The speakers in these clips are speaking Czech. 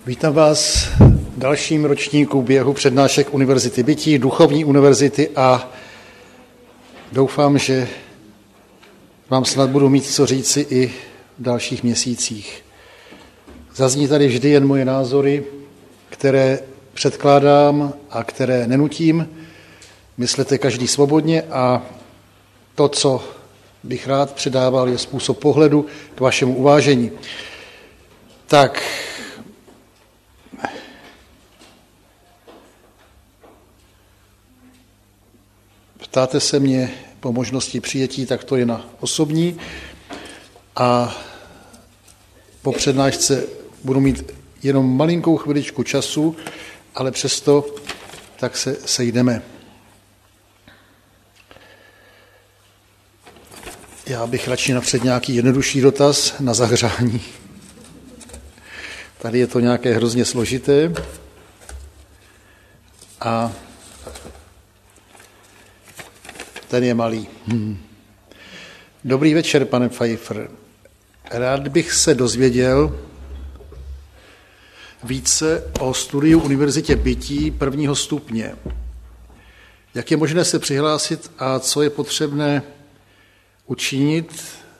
Vítám vás v dalším ročníku běhu přednášek Univerzity bytí, duchovní univerzity a doufám, že vám snad budu mít co říci i v dalších měsících. Zazní tady vždy jen moje názory, které předkládám a které nenutím. Myslete každý svobodně a to, co bych rád předával, je způsob pohledu k vašemu uvážení. Tak, ptáte se mě po možnosti přijetí, tak to je na osobní a po přednášce budu mít jenom malinkou chviličku času, ale přesto tak se sejdeme. Já bych radši napřed nějaký jednodušší dotaz na zahřání. Tady je to nějaké hrozně složité. A ten je malý. Dobrý večer, pane Pfeiffer. Rád bych se dozvěděl více o studiu Univerzitě bytí prvního stupně. Jak je možné se přihlásit a co je potřebné učinit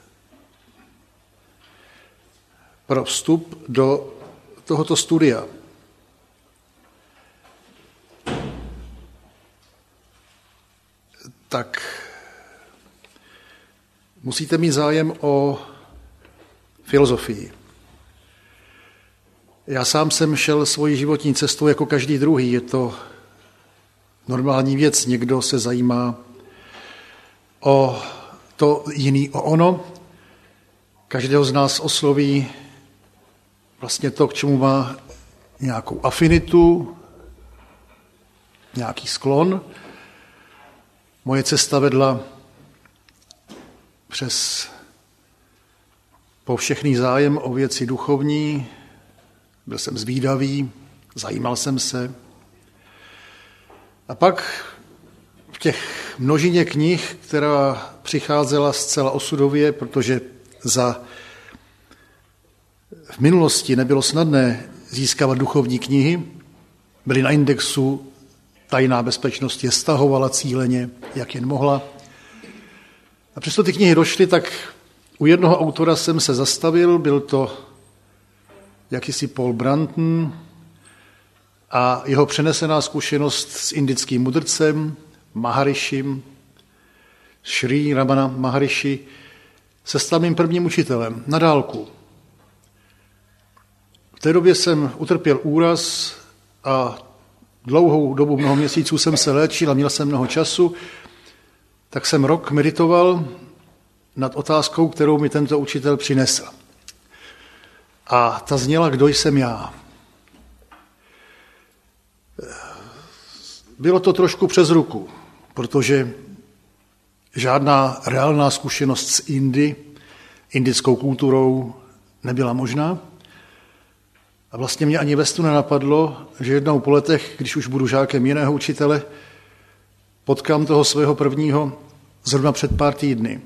pro vstup do tohoto studia? Tak musíte mít zájem o filozofii. Já sám jsem šel svoji životní cestou jako každý druhý. Je to normální věc. Někdo se zajímá o to, jiný o ono. Každého z nás osloví vlastně to, k čemu má nějakou afinitu, nějaký sklon. Moje cesta vedla přes povšechný zájem o věci duchovní, byl jsem zvídavý, zajímal jsem se. A pak v těch množině knih, která přicházela zcela osudově, protože v minulosti nebylo snadné získávat duchovní knihy, byly na indexu, tajná bezpečnost je stahovala cíleně, jak jen mohla. A přesto ty knihy došly, tak u jednoho autora jsem se zastavil, byl to jakýsi Paul Brunton a jeho přenesená zkušenost s indickým mudrcem, Maharishim, Sri Ramana Maharishi, se stal mým prvním učitelem na dálku. V té době jsem utrpěl úraz a dlouhou dobu, mnoho měsíců jsem se léčil a měl jsem mnoho času, tak jsem rok meditoval nad otázkou, kterou mi tento učitel přinesl. A ta zněla, kdo jsem já. Bylo to trošku přes ruku, protože žádná reálná zkušenost s indickou kulturou nebyla možná. A vlastně mě ani ve snu nenapadlo, že jednou po letech, když už budu žákem jiného učitele, potkám toho svého prvního zrovna před pár týdny.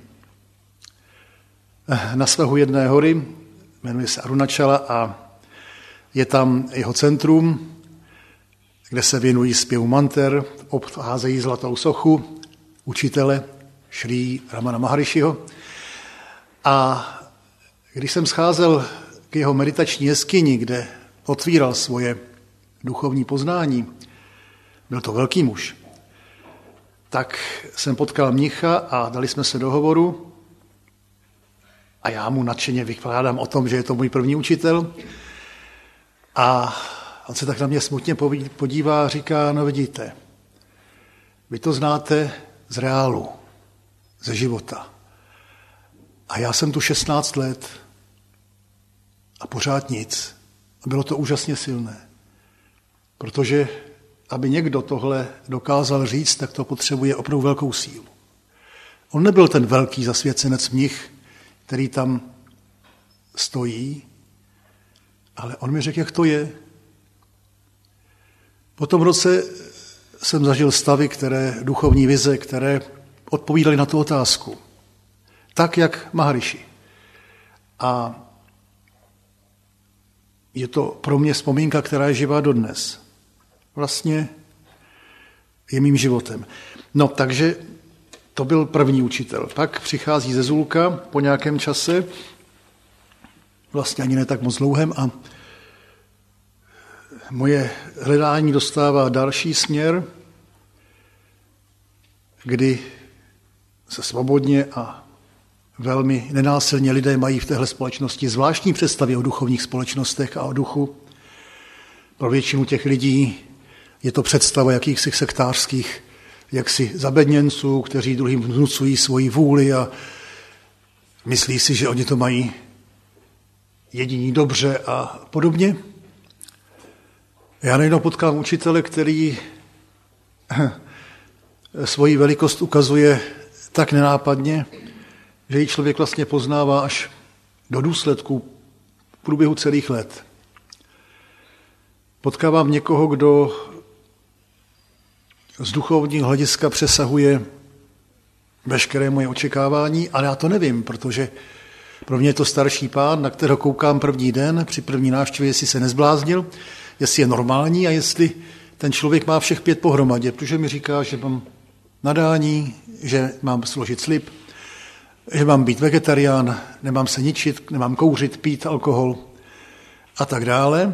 Na svahu jedné hory, jmenuje se Arunachala a je tam jeho centrum, kde se věnují zpěvu manter, obcházejí zlatou sochu učitele Sri Ramana Maharishiho. A když jsem scházel k jeho meditační jeskyni, kde otvíral svoje duchovní poznání, byl to velký muž, tak jsem potkal mnicha a dali jsme se do hovoru a já mu nadšeně vykládám o tom, že je to můj první učitel a on se tak na mě smutně podívá a říká, no vidíte, vy to znáte z reálu, ze života. A já jsem tu 16 let a pořád nic. A bylo to úžasně silné. Protože aby někdo tohle dokázal říct, tak to potřebuje opravdu velkou sílu. On nebyl ten velký zasvěcenec mnich, který tam stojí, ale on mi řekl, jak to je. Po tom roce jsem zažil stavy, duchovní vize, které odpovídaly na tu otázku. Tak, jak Maharishi. A je to pro mě vzpomínka, která je živá dodnes. Vlastně je mým životem. No, takže to byl první učitel. Pak přichází Zezulka po nějakém čase, vlastně ani ne tak moc dlouhém, a moje hledání dostává další směr, kdy se svobodně a velmi nenásilně lidé mají v téhle společnosti zvláštní představy o duchovních společnostech a o duchu. Pro většinu těch lidí je to představa jakýchsi sektářských jaksi zabedněnců, kteří druhým vnucují svoji vůli a myslí si, že oni to mají jediní dobře a podobně. Já najednou potkám učitele, který svoji velikost ukazuje tak nenápadně, že ji člověk vlastně poznává až do důsledků v průběhu celých let. Potkávám někoho, kdo z duchovního hlediska přesahuje veškeré moje očekávání, ale já to nevím, protože pro mě je to starší pán, na kterého koukám první den, při první návštěvě, jestli se nezbláznil, jestli je normální a jestli ten člověk má všech 5 pohromadě, protože mi říká, že mám nadání, že mám složit slib, že mám být vegetarián, nemám se ničit, nemám kouřit, pít alkohol a tak dále.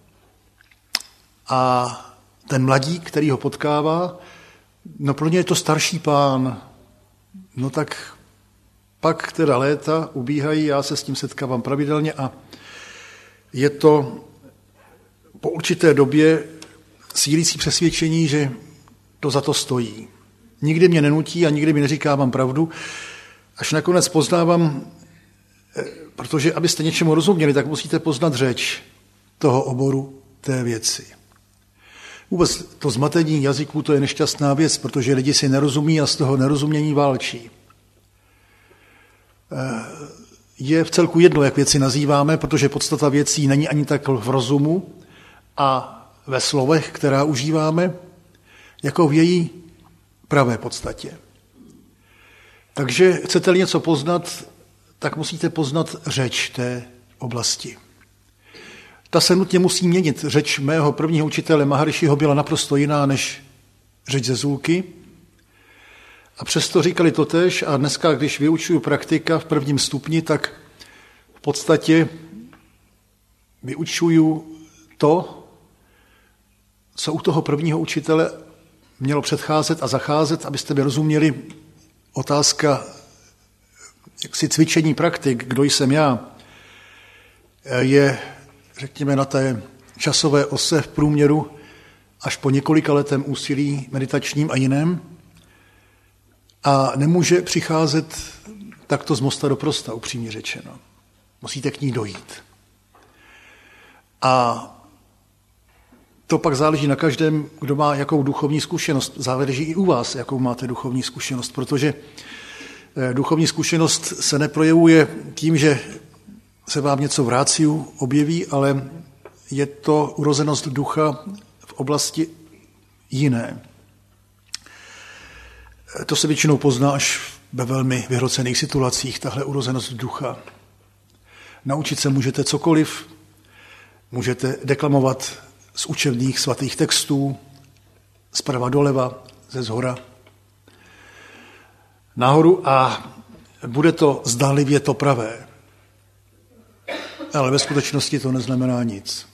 A ten mladík, který ho potkává, no pro ně je to starší pán. No tak pak teda léta ubíhají, já se s tím setkávám pravidelně a je to po určité době sílící přesvědčení, že to za to stojí. Nikdy mě nenutí a nikdy mi neříká vám pravdu, až nakonec poznávám, protože abyste něčemu rozuměli, tak musíte poznat řeč toho oboru té věci. Vůbec to zmatení jazyků, to je nešťastná věc, protože lidi si nerozumí a z toho nerozumění válčí. Je v celku jedno, jak věci nazýváme, protože podstata věcí není ani tak v rozumu a ve slovech, která užíváme, jako v její pravé podstatě. Takže chcete-li něco poznat, tak musíte poznat řeč té oblasti. Ta se nutně musí měnit. Řeč mého prvního učitele Maharišiho byla naprosto jiná než řeč Zezulky. A přesto říkali totéž a dneska, když vyučuju praktika v prvním stupni, tak v podstatě vyučuju to, co u toho prvního učitele mělo předcházet a zacházet, abyste by rozuměli otázka jaksi cvičení praktik, kdo jsem já, je, řekněme, na té časové ose v průměru až po několika letém úsilí meditačním a jiném a nemůže přicházet takto z mosta do prosta, upřímně řečeno. Musíte k ní dojít. A to pak záleží na každém, kdo má jakou duchovní zkušenost. Záleží i u vás, jakou máte duchovní zkušenost, protože duchovní zkušenost se neprojevuje tím, že se vám něco v ráciu objeví, ale je to urozenost ducha v oblasti jiné. To se většinou pozná až ve velmi vyhrocených situacích, tahle urozenost ducha. Naučit se můžete cokoliv, můžete deklamovat z učebních svatých textů, zprava doleva, ze zhora nahoru a bude to zdánlivě to pravé. Ale ve skutečnosti to neznamená nic.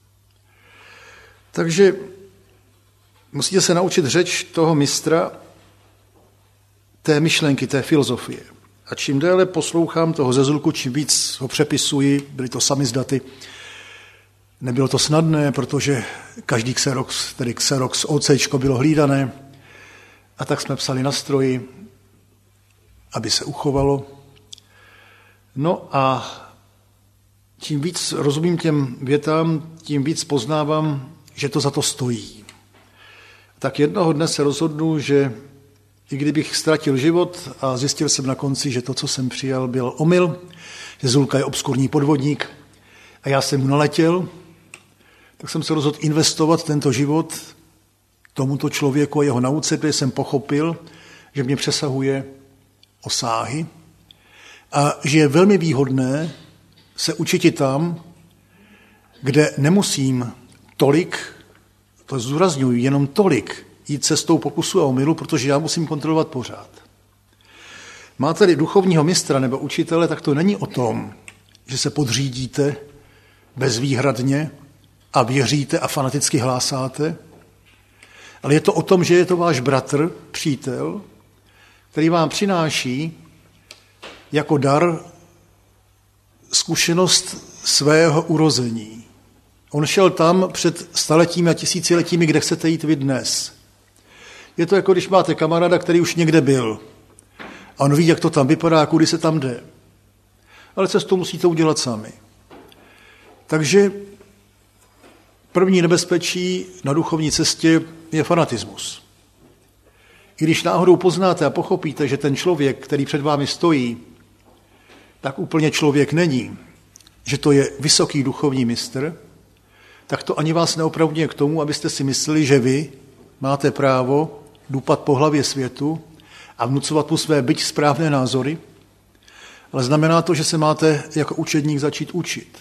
Takže musíte se naučit řeč toho mistra, té myšlenky, té filozofie. A čím déle poslouchám toho Zezulku, čím víc ho přepisuji, byly to samizdaty. Nebylo to snadné, protože každý xerox, tedy xerox OCčko bylo hlídané a tak jsme psali na stroji, aby se uchovalo. No a tím víc rozumím těm větám, tím víc poznávám, že to za to stojí. Tak jednoho dne se rozhodnu, že i kdybych ztratil život a zjistil jsem na konci, že to, co jsem přijal, byl omyl, že Zezulka je obskurní podvodník a já jsem mu naletěl, tak jsem se rozhodl investovat tento život tomuto člověku a jeho nauce, protože jsem pochopil, že mě přesahuje osáhy a že je velmi výhodné se učit i tam, kde nemusím tolik, to zdůrazňuji, jenom tolik jít cestou pokusu a omylu, protože já musím kontrolovat pořád. Máte-li duchovního mistra nebo učitele, tak to není o tom, že se podřídíte bezvýhradně a věříte a fanaticky hlásáte, ale je to o tom, že je to váš bratr, přítel, který vám přináší jako dar zkušenost svého urození. On šel tam před staletími a tisíciletími, kde chcete jít vy dnes. Je to jako když máte kamaráda, který už někde byl. A on ví, jak to tam vypadá, kudy se tam jde. Ale cestu musíte udělat sami. Takže první nebezpečí na duchovní cestě je fanatismus. I když náhodou poznáte a pochopíte, že ten člověk, který před vámi stojí, tak úplně člověk není, že to je vysoký duchovní mistr, tak to ani vás neopravňuje k tomu, abyste si mysleli, že vy máte právo dupat po hlavě světu a vnucovat mu své byť správné názory, ale znamená to, že se máte jako učedník začít učit.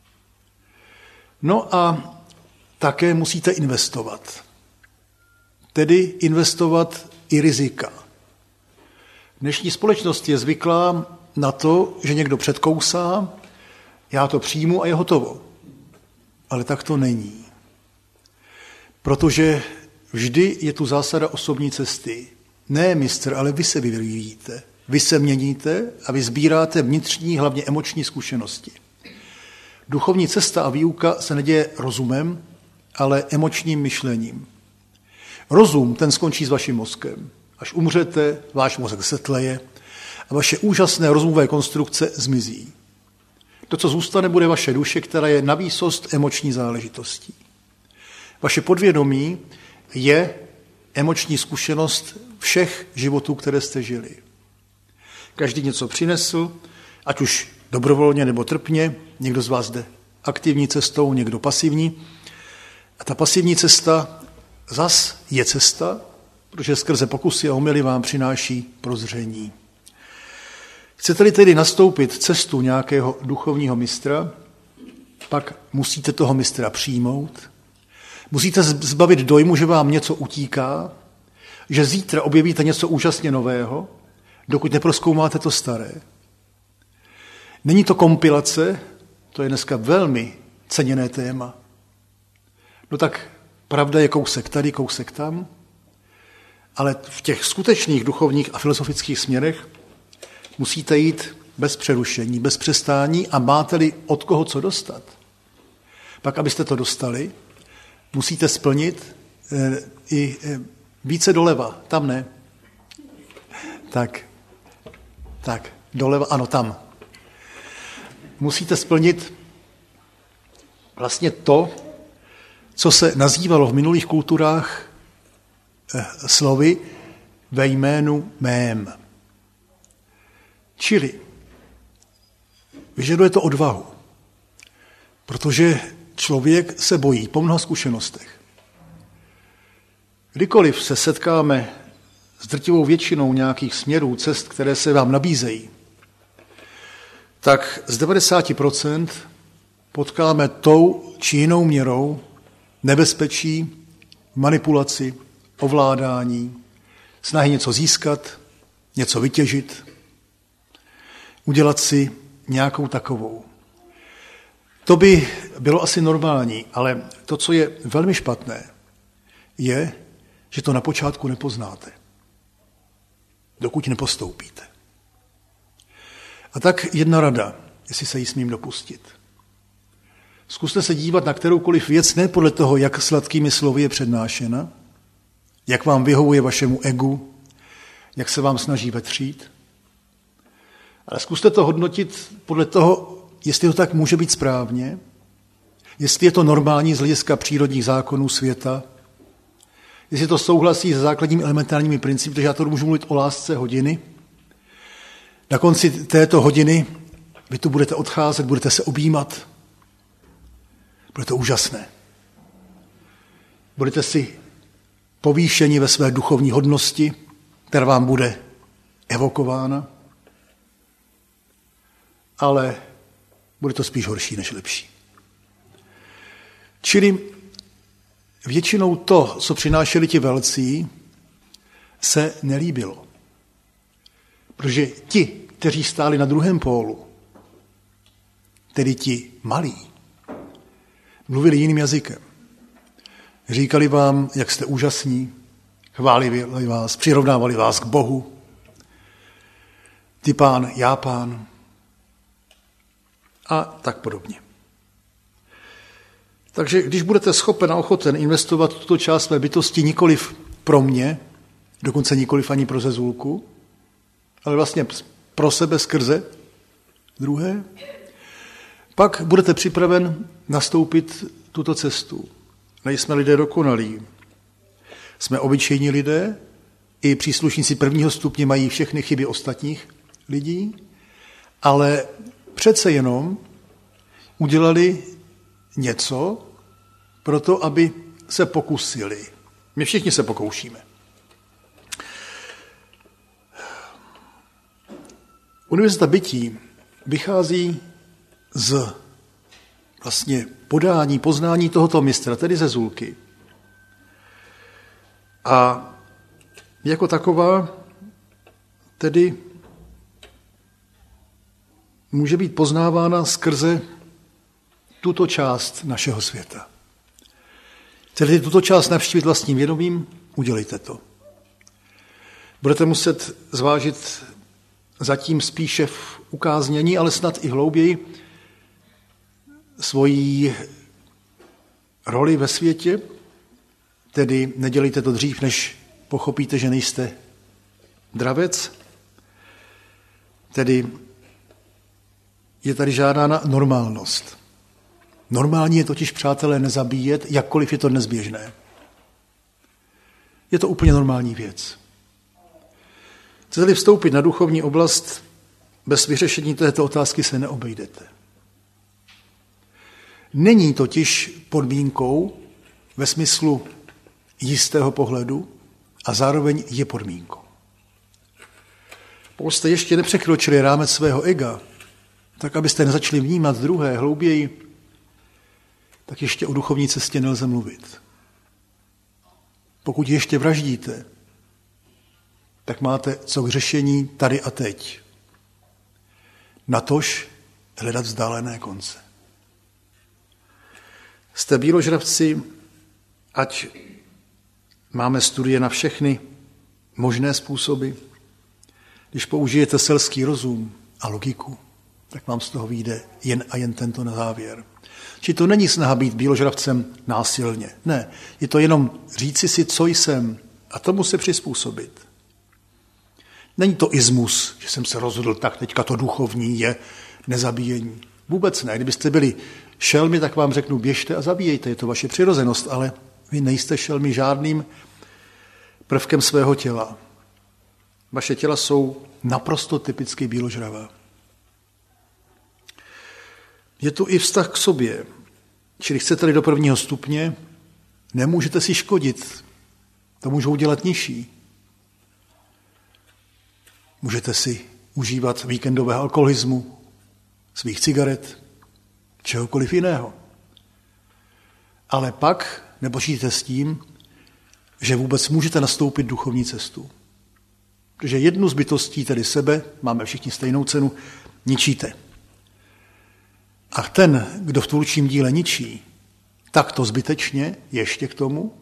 No a také musíte investovat. Tedy investovat i rizika. Dnešní společnost je zvyklá na to, že někdo předkousá, já to přijmu a je hotovo. Ale tak to není. Protože vždy je tu zásada osobní cesty. Ne mistr, ale vy se vyvíjíte. Vy se měníte a vy sbíráte vnitřní, hlavně emoční zkušenosti. Duchovní cesta a výuka se neděje rozumem, ale emočním myšlením. Rozum, ten skončí s vaším mozkem. Až umřete, váš mozek setleje a vaše úžasné rozumové konstrukce zmizí. To, co zůstane, bude vaše duše, která je navýsost emoční záležitostí. Vaše podvědomí je emoční zkušenost všech životů, které jste žili. Každý něco přinesl, ať už dobrovolně nebo trpně, někdo z vás jde aktivní cestou, někdo pasivní. A ta pasivní cesta zas je cesta, protože skrze pokusy a omyly vám přináší prozření. Chcete-li tedy nastoupit cestu nějakého duchovního mistra, pak musíte toho mistra přijmout, musíte zbavit dojmu, že vám něco utíká, že zítra objevíte něco úžasně nového, dokud neprozkoumáte to staré. Není to kompilace, to je dneska velmi ceněné téma. No tak pravda je kousek tady, kousek tam, ale v těch skutečných duchovních a filozofických směrech musíte jít bez přerušení, bez přestání a máte-li od koho co dostat. Pak, abyste to dostali, musíte splnit i více doleva, tam ne. Tak, doleva, ano, tam. Musíte splnit vlastně to, co se nazývalo v minulých kulturách slovy ve jménu mém. Čili vyžaduje to odvahu, protože člověk se bojí po mnoha zkušenostech. Kdykoliv se setkáme s drtivou většinou nějakých směrů, cest, které se vám nabízejí, tak z 90% potkáme tou či jinou měrou nebezpečí, manipulaci, ovládání, snahy něco získat, něco vytěžit, udělat si nějakou takovou. To by bylo asi normální, ale to, co je velmi špatné, je, že to na počátku nepoznáte, dokud nepostoupíte. A tak jedna rada, jestli se jí smím dopustit. Zkuste se dívat na kteroukoliv věc ne podle toho, jak sladkými slovy je přednášena, jak vám vyhovuje vašemu egu, jak se vám snaží vetřít, ale zkuste to hodnotit podle toho, jestli to tak může být správně, jestli je to normální z hlediska přírodních zákonů světa, jestli to souhlasí s základními elementárními principy, protože já to můžu mluvit o lásce hodiny. Na konci této hodiny vy tu budete odcházet, budete se objímat. Bude to úžasné. Budete si povýšeni ve své duchovní hodnosti, která vám bude evokována, ale bude to spíš horší než lepší. Čili většinou to, co přinášeli ti velcí, se nelíbilo. Protože ti, kteří stáli na druhém pólu, tedy ti malí, mluvili jiným jazykem. Říkali vám, jak jste úžasní, chválili vás, přirovnávali vás k Bohu. Ty pán, já pán. A tak podobně. Takže když budete schopen a ochoten investovat tuto část své bytosti nikoliv pro mě, dokonce nikoliv ani pro Zezulku, ale vlastně pro sebe skrze druhé, pak budete připraven nastoupit tuto cestu. Nejsme lidé dokonalí. Jsme obyčejní lidé, i příslušníci prvního stupně mají všechny chyby ostatních lidí, ale přece jenom udělali něco pro to, aby se pokusili. My všichni se pokoušíme. Univerzita bytí vychází z vlastně podání, poznání tohoto mistra, tedy Zezulky. A jako taková tedy může být poznávána skrze tuto část našeho světa. Chcete tuto část navštívit vlastním vědomím? Udělejte to. Budete muset zvážit zatím spíše v ukáznění, ale snad i hlouběji svoji roli ve světě, tedy nedělejte to dřív, než pochopíte, že nejste dravec, tedy je tady žádána normálnost. Normální je totiž, přátelé, nezabíjet, jakkoliv je to nezběžné. Je to úplně normální věc. Chcete-li vstoupit na duchovní oblast, bez vyřešení této otázky se neobejdete. Není totiž podmínkou ve smyslu jistého pohledu a zároveň je podmínkou. Pokud jste ještě nepřekročili rámec svého ega, tak abyste nezačali vnímat druhé hlouběji, tak ještě o duchovní cestě nelze mluvit. Pokud ještě vraždíte, tak máte co k řešení tady a teď. Natož hledat vzdálené konce. Jste bíložravci, ať máme studie na všechny možné způsoby. Když použijete selský rozum a logiku, tak vám z toho vyjde jen a jen tento na závěr. Či to není snaha být bíložravcem násilně. Ne, je to jenom říci si, co jsem a tomu se přizpůsobit. Není to ismus, že jsem se rozhodl, tak teďka to duchovní je nezabíjení. Vůbec ne. Kdybyste byli šelmy, tak vám řeknu, běžte a zabíjejte, je to vaše přirozenost, ale vy nejste šelmy žádným prvkem svého těla. Vaše těla jsou naprosto typicky bíložravá. Je tu i vztah k sobě. Čili chcete-li do prvního stupně, nemůžete si škodit. To můžou dělat nižší. Můžete si užívat víkendového alkoholismu, svých cigaret, čehokoliv jiného. Ale pak nepočítajte s tím, že vůbec můžete nastoupit duchovní cestu. Protože jednu z bytostí, tedy sebe, máme všichni stejnou cenu, ničíte. A ten, kdo v tvůrčím díle ničí, tak to zbytečně ještě k tomu,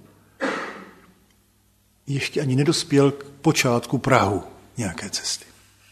ještě ani nedospěl k počátku prahu nějaké cesty.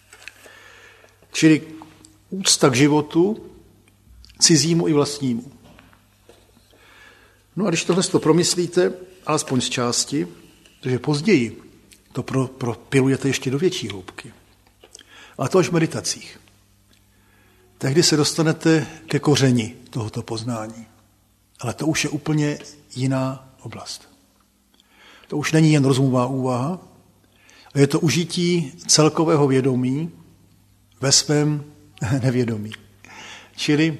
Čili úcta k životu, cizímu i vlastnímu. No a když tohle to promyslíte, alespoň z části, protože později to propilujete ještě do větší hloubky. A to až v meditacích. Tehdy se dostanete ke kořeni tohoto poznání. Ale to už je úplně jiná oblast. To už není jen rozumová úvaha, ale je to užití celkového vědomí ve svém nevědomí. Čili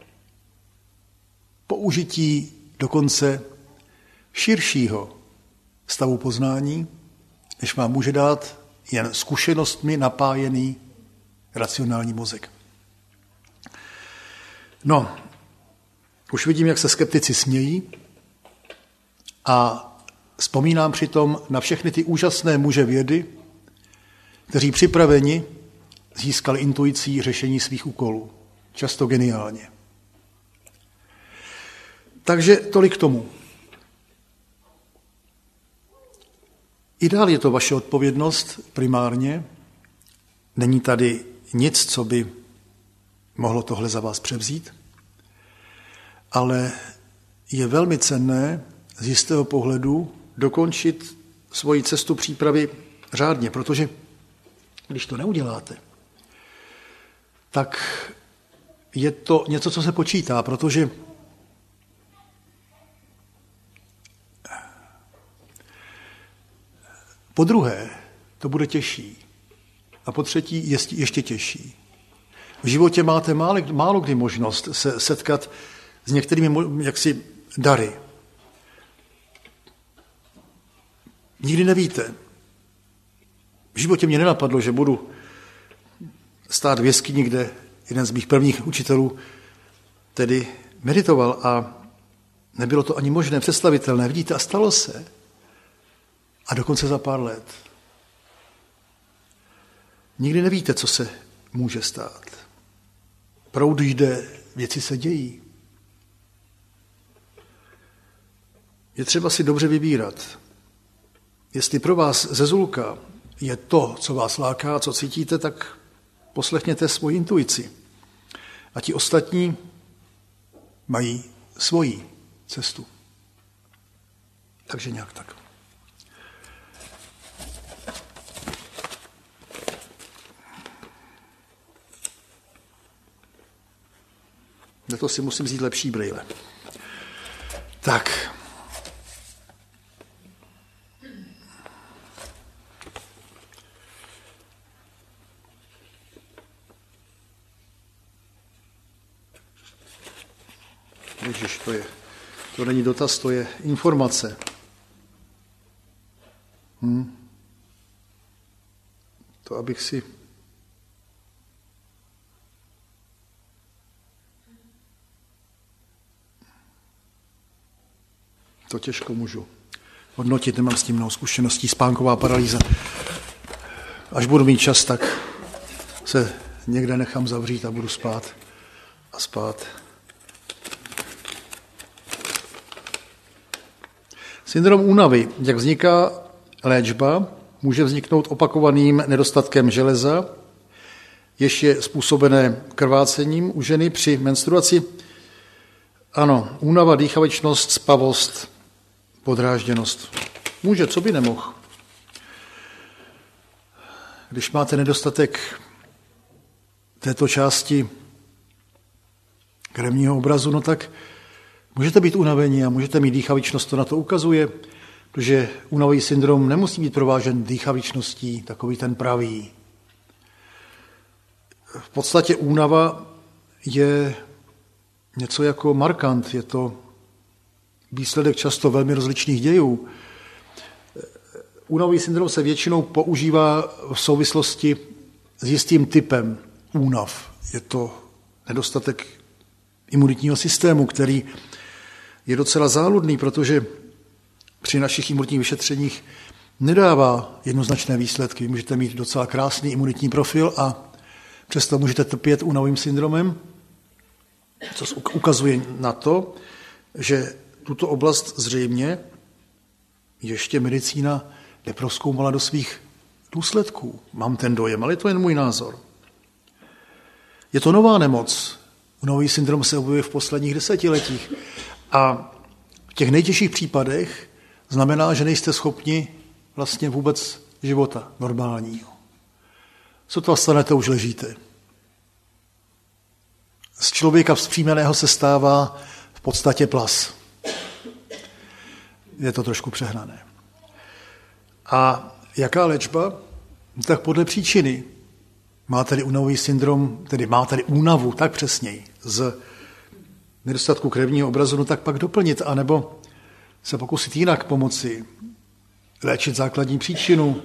použití dokonce širšího stavu poznání, než vám může dát jen zkušenostmi napájený racionální mozek. No, Už vidím, jak se skeptici smějí a vzpomínám přitom na všechny ty úžasné muže vědy, kteří připraveni získali intuicí řešení svých úkolů. Často geniálně. Takže tolik k tomu. I dál je to vaše odpovědnost primárně. Není tady nic, co by mohlo tohle za vás převzít, ale je velmi cenné z jistého pohledu dokončit svoji cestu přípravy řádně, protože když to neuděláte, tak je to něco, co se počítá, protože po druhé to bude těžší a po třetí ještě těžší. V životě máte málo kdy možnost se setkat s některými jaksi dary. Nikdy nevíte. V životě mě nenapadlo, že budu stát v jeskyni, kde jeden z mých prvních učitelů tedy meditoval a nebylo to ani možné, představitelné. Vidíte, a stalo se. A dokonce za pár let. Nikdy nevíte, co se může stát. Proud jde, věci se dějí. Je třeba si dobře vybírat. Jestli pro vás Zezulka je to, co vás láká, co cítíte, tak poslechněte svoji intuici. A ti ostatní mají svoji cestu. Takže nějak tak. Na to si musím vzít lepší brýle. Tak. Ježiš, to není dotaz, to je informace. To abych si... To těžko můžu hodnotit, nemám s tím mnoho zkušeností, spánková paralýza. Až budu mít čas, tak se někde nechám zavřít a budu spát a spát. Syndrom únavy, jak vzniká léčba, může vzniknout opakovaným nedostatkem železa, jež je způsobené krvácením u ženy při menstruaci. Ano, únava, dýchavičnost, spavost, podrážděnost. Může, co by nemohl. Když máte nedostatek této části krevního obrazu, no tak můžete být unavení a můžete mít dýchavičnost, to na to ukazuje, protože únavový syndrom nemusí být provážen dýchavičností, takový ten pravý. V podstatě únava je něco jako markant, je to výsledek často velmi rozličných dějů. Únavový syndrom se většinou používá v souvislosti s jistým typem únav. Je to nedostatek imunitního systému, který je docela záludný, protože při našich imunitních vyšetřeních nedává jednoznačné výsledky. Můžete mít docela krásný imunitní profil a přesto můžete trpět únavovým syndromem, co ukazuje na to, že tuto oblast zřejmě ještě medicína neprozkoumala do svých důsledků. Mám ten dojem, ale je to jen můj názor. Je to nová nemoc. Únavový syndrom se objevuje v posledních desetiletích. A v těch nejtěžších případech znamená, že nejste schopni vlastně vůbec života normálního. Co to stanete, už ležíte. Z člověka vzpřímeného se stává v podstatě plas. Je to trošku přehnané. A jaká léčba? Tak podle příčiny. Máte-li únavový syndrom, tedy máte-li únavu, tak přesněji, z nedostatku krevního obrazu, no tak pak doplnit, anebo se pokusit jinak pomoci, léčit základní příčinu,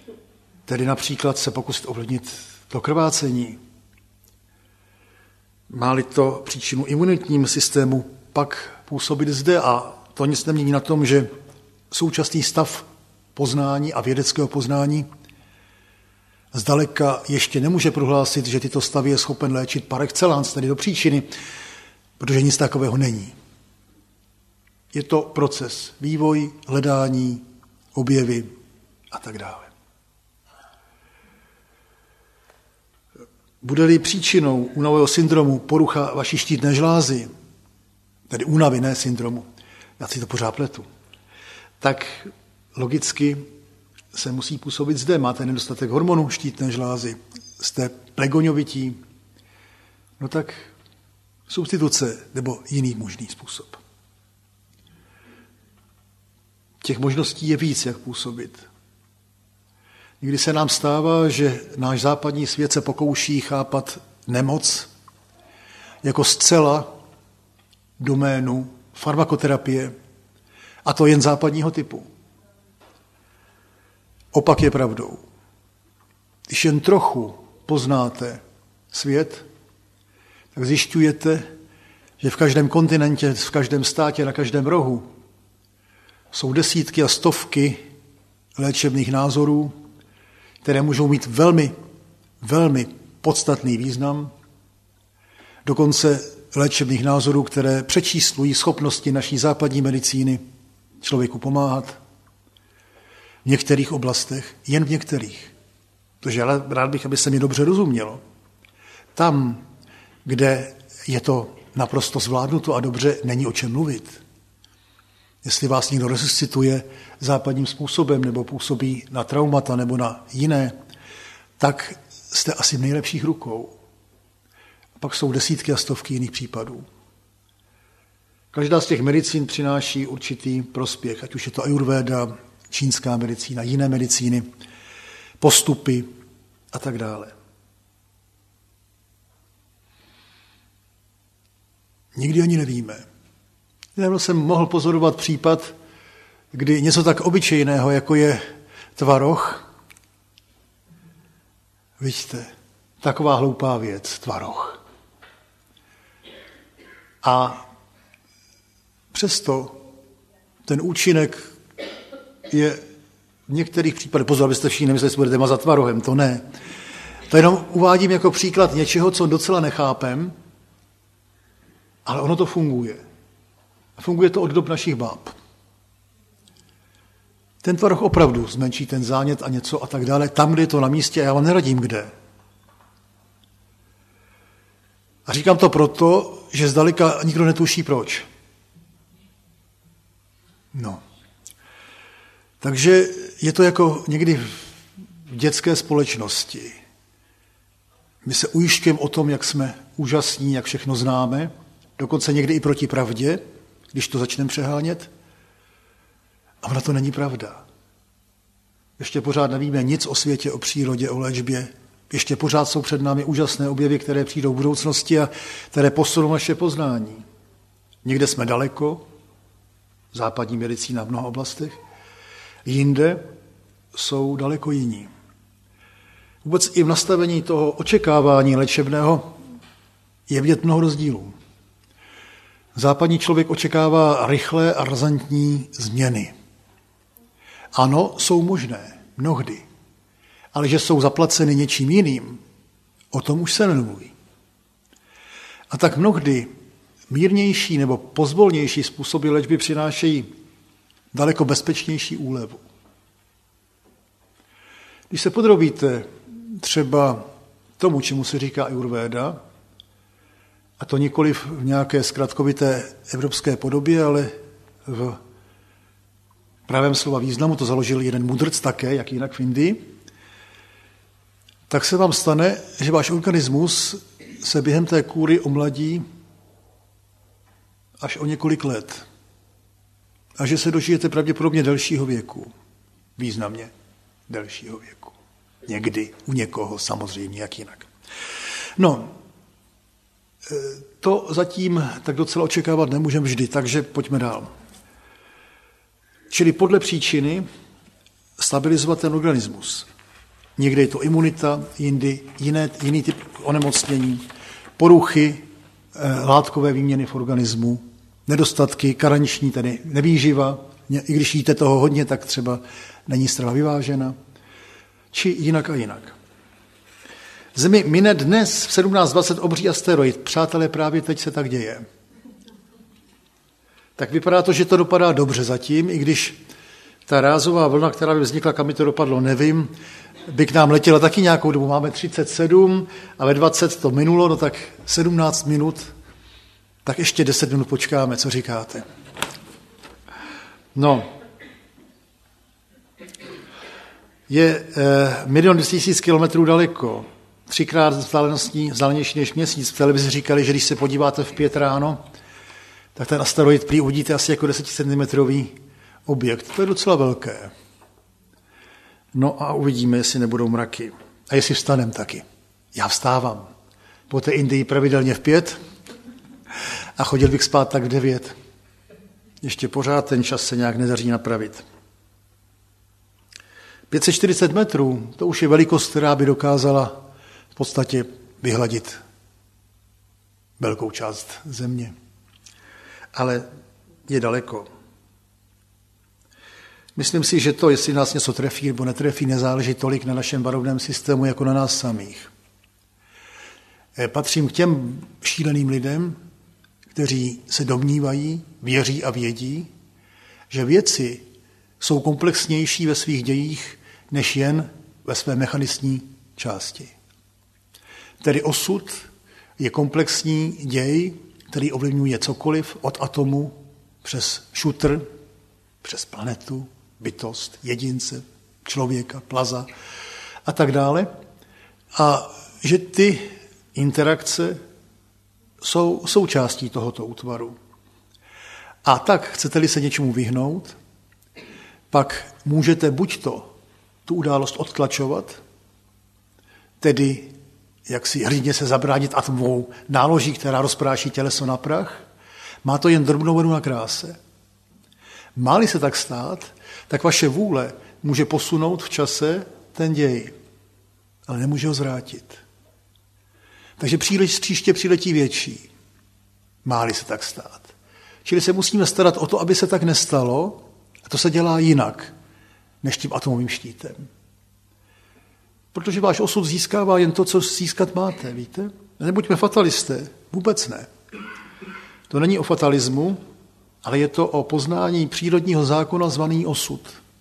tedy například se pokusit ovlivnit to krvácení. má-li to příčinu imunitním systému, pak působit zde. A to nic nemění na tom, že současný stav poznání a vědeckého poznání zdaleka ještě nemůže prohlásit, že tyto stavy je schopen léčit par excellence, tedy do příčiny, protože nic takového není. Je to proces, vývoj, hledání, objevy a tak dále. Bude-li příčinou únavového syndromu porucha vaší štítné žlázy, tedy únavy, ne syndromu, já si to pořád pletu, tak logicky se musí působit zde. Máte nedostatek hormonu štítné žlázy, jste plegoňovití, no tak substituce nebo jiný možný způsob. Těch možností je víc, jak působit. Někdy se nám stává, že náš západní svět se pokouší chápat nemoc jako zcela doménu farmakoterapie, a to jen západního typu. Opak je pravdou. Když jen trochu poznáte svět, tak zjišťujete, že v každém kontinentě, v každém státě, na každém rohu jsou desítky a stovky léčebných názorů, které můžou mít velmi, velmi podstatný význam, dokonce léčebných názorů, které přečíslují schopnosti naší západní medicíny člověku pomáhat v některých oblastech, jen v některých. Protože já rád bych, aby se mi dobře rozumělo. Tam, kde je to naprosto zvládnuto a dobře, není o čem mluvit. Jestli vás někdo resuscituje západním způsobem nebo působí na traumata nebo na jiné, tak jste asi v nejlepších rukou. A pak jsou desítky a stovky jiných případů. Každá z těch medicín přináší určitý prospěch, ať už je to ajurvéda, čínská medicína, jiné medicíny, postupy a tak dále. Nikdy ani nevíme. Nedávno jsem mohl pozorovat případ, kdy něco tak obyčejného, jako je tvaroh, vidíte, taková hloupá věc, tvaroh. A přesto ten účinek je v některých případech, pozor, abyste všichni nemysleli, že budete mazat tvarohem, to ne. To jenom uvádím jako příklad něčeho, co docela nechápem, ale ono to funguje. A funguje to od dob našich báb. Ten tvaroh opravdu zmenší ten zánět a něco a tak dále, tam, kde je to na místě, a já vám neradím, kde. A říkám to proto, že zdaleka nikdo netuší proč. No. Takže je to jako někdy v dětské společnosti. My se ujišťujeme o tom, jak jsme úžasní, jak všechno známe, dokonce někdy i proti pravdě, když to začneme přehánět. A ona to není pravda. Ještě pořád nevíme nic o světě, o přírodě, o léčbě. Ještě pořád jsou před námi úžasné objevy, které přijdou v budoucnosti a které posunou naše poznání. Někde jsme daleko, západní medicína v mnoha oblastech, jinde jsou daleko jiní. Vůbec i v nastavení toho očekávání léčebného je vidět mnoho rozdílů. Západní člověk očekává rychlé a razantní změny. Ano, jsou možné, mnohdy, ale že jsou zaplaceny něčím jiným, o tom už se nemluví. A tak mnohdy mírnější nebo pozvolnější způsoby léčby přinášejí daleko bezpečnější úlevu. Když se podrobíte třeba tomu, čemu se říká ajurvéda, a to nikoliv v nějaké zkratkovité evropské podobě, ale v pravém slova významu, to založil jeden mudrc také, jak jinak v Indii, tak se vám stane, že váš organismus se během té kúry omladí až o několik let. A že se dožijete pravděpodobně delšího věku. Významně delšího věku. Někdy u někoho samozřejmě, jak jinak. No, to zatím tak docela očekávat nemůžeme vždy, takže pojďme dál. Čili podle příčiny stabilizovat ten organismus. Někdy je to imunita, jindy jiný typ onemocnění, poruchy látkové výměny v organismu, nedostatky, karenční, tedy nevýživa, i když jíte toho hodně, tak třeba není strava vyvážena, či jinak a jinak. Zemi mine dnes v 17:20 obří asteroid. Přátelé, právě teď se tak děje. Tak vypadá to, že to dopadá dobře zatím, i když ta rázová vlna, která by vznikla, kam by to dopadlo, nevím, by k nám letěla taky nějakou dobu. Máme 37 a ve 20 to minulo, no tak 17 minut, tak ještě 10 minut počkáme, co říkáte? No, je 1 200 000 kilometrů daleko, 3x vzdálenější než měsíc. V televizi říkali, že když se podíváte v 5 ráno, tak ten asteroid prý uvidíte asi jako 10 cm objekt. To je docela velké. No a uvidíme, jestli nebudou mraky. A jestli vstanem taky. Já vstávám. Po té Indii pravidelně v 5 a chodil bych spát tak v 9. Ještě pořád ten čas se nějak nedaří napravit. 540 metrů, to už je velikost, která by dokázala v podstatě vyhladit velkou část země. Ale je daleko. Myslím si, že to, jestli nás něco trefí nebo netrefí, nezáleží tolik na našem varovném systému, jako na nás samých. Patřím k těm šíleným lidem, kteří se domnívají, věří a vědí, že věci jsou komplexnější ve svých dějích, než jen ve své mechanistní části. Tedy osud je komplexní děj, který ovlivňuje cokoliv od atomu přes šutr, přes planetu, bytost, jedince, člověka, plaza a tak dále. A že ty interakce jsou součástí tohoto útvaru. A tak, chcete-li se něčemu vyhnout, pak můžete buď tu událost odtlačovat, tedy jak si hrdinně se zabránit atomovou náloží, která rozpráší těleso na prach, má to jen drobnou venu na kráse. Má-li se tak stát, tak vaše vůle může posunout v čase ten děj, ale nemůže ho zvrátit. Takže příště přiletí větší, má-li se tak stát. Čili se musíme starat o to, aby se tak nestalo, a to se dělá jinak, než tím atomovým štítem. Protože váš osud získává jen to, co získat máte, víte? Nebuďme fatalisté, vůbec ne. To není o fatalismu, ale je to o poznání přírodního zákona zvaný osud.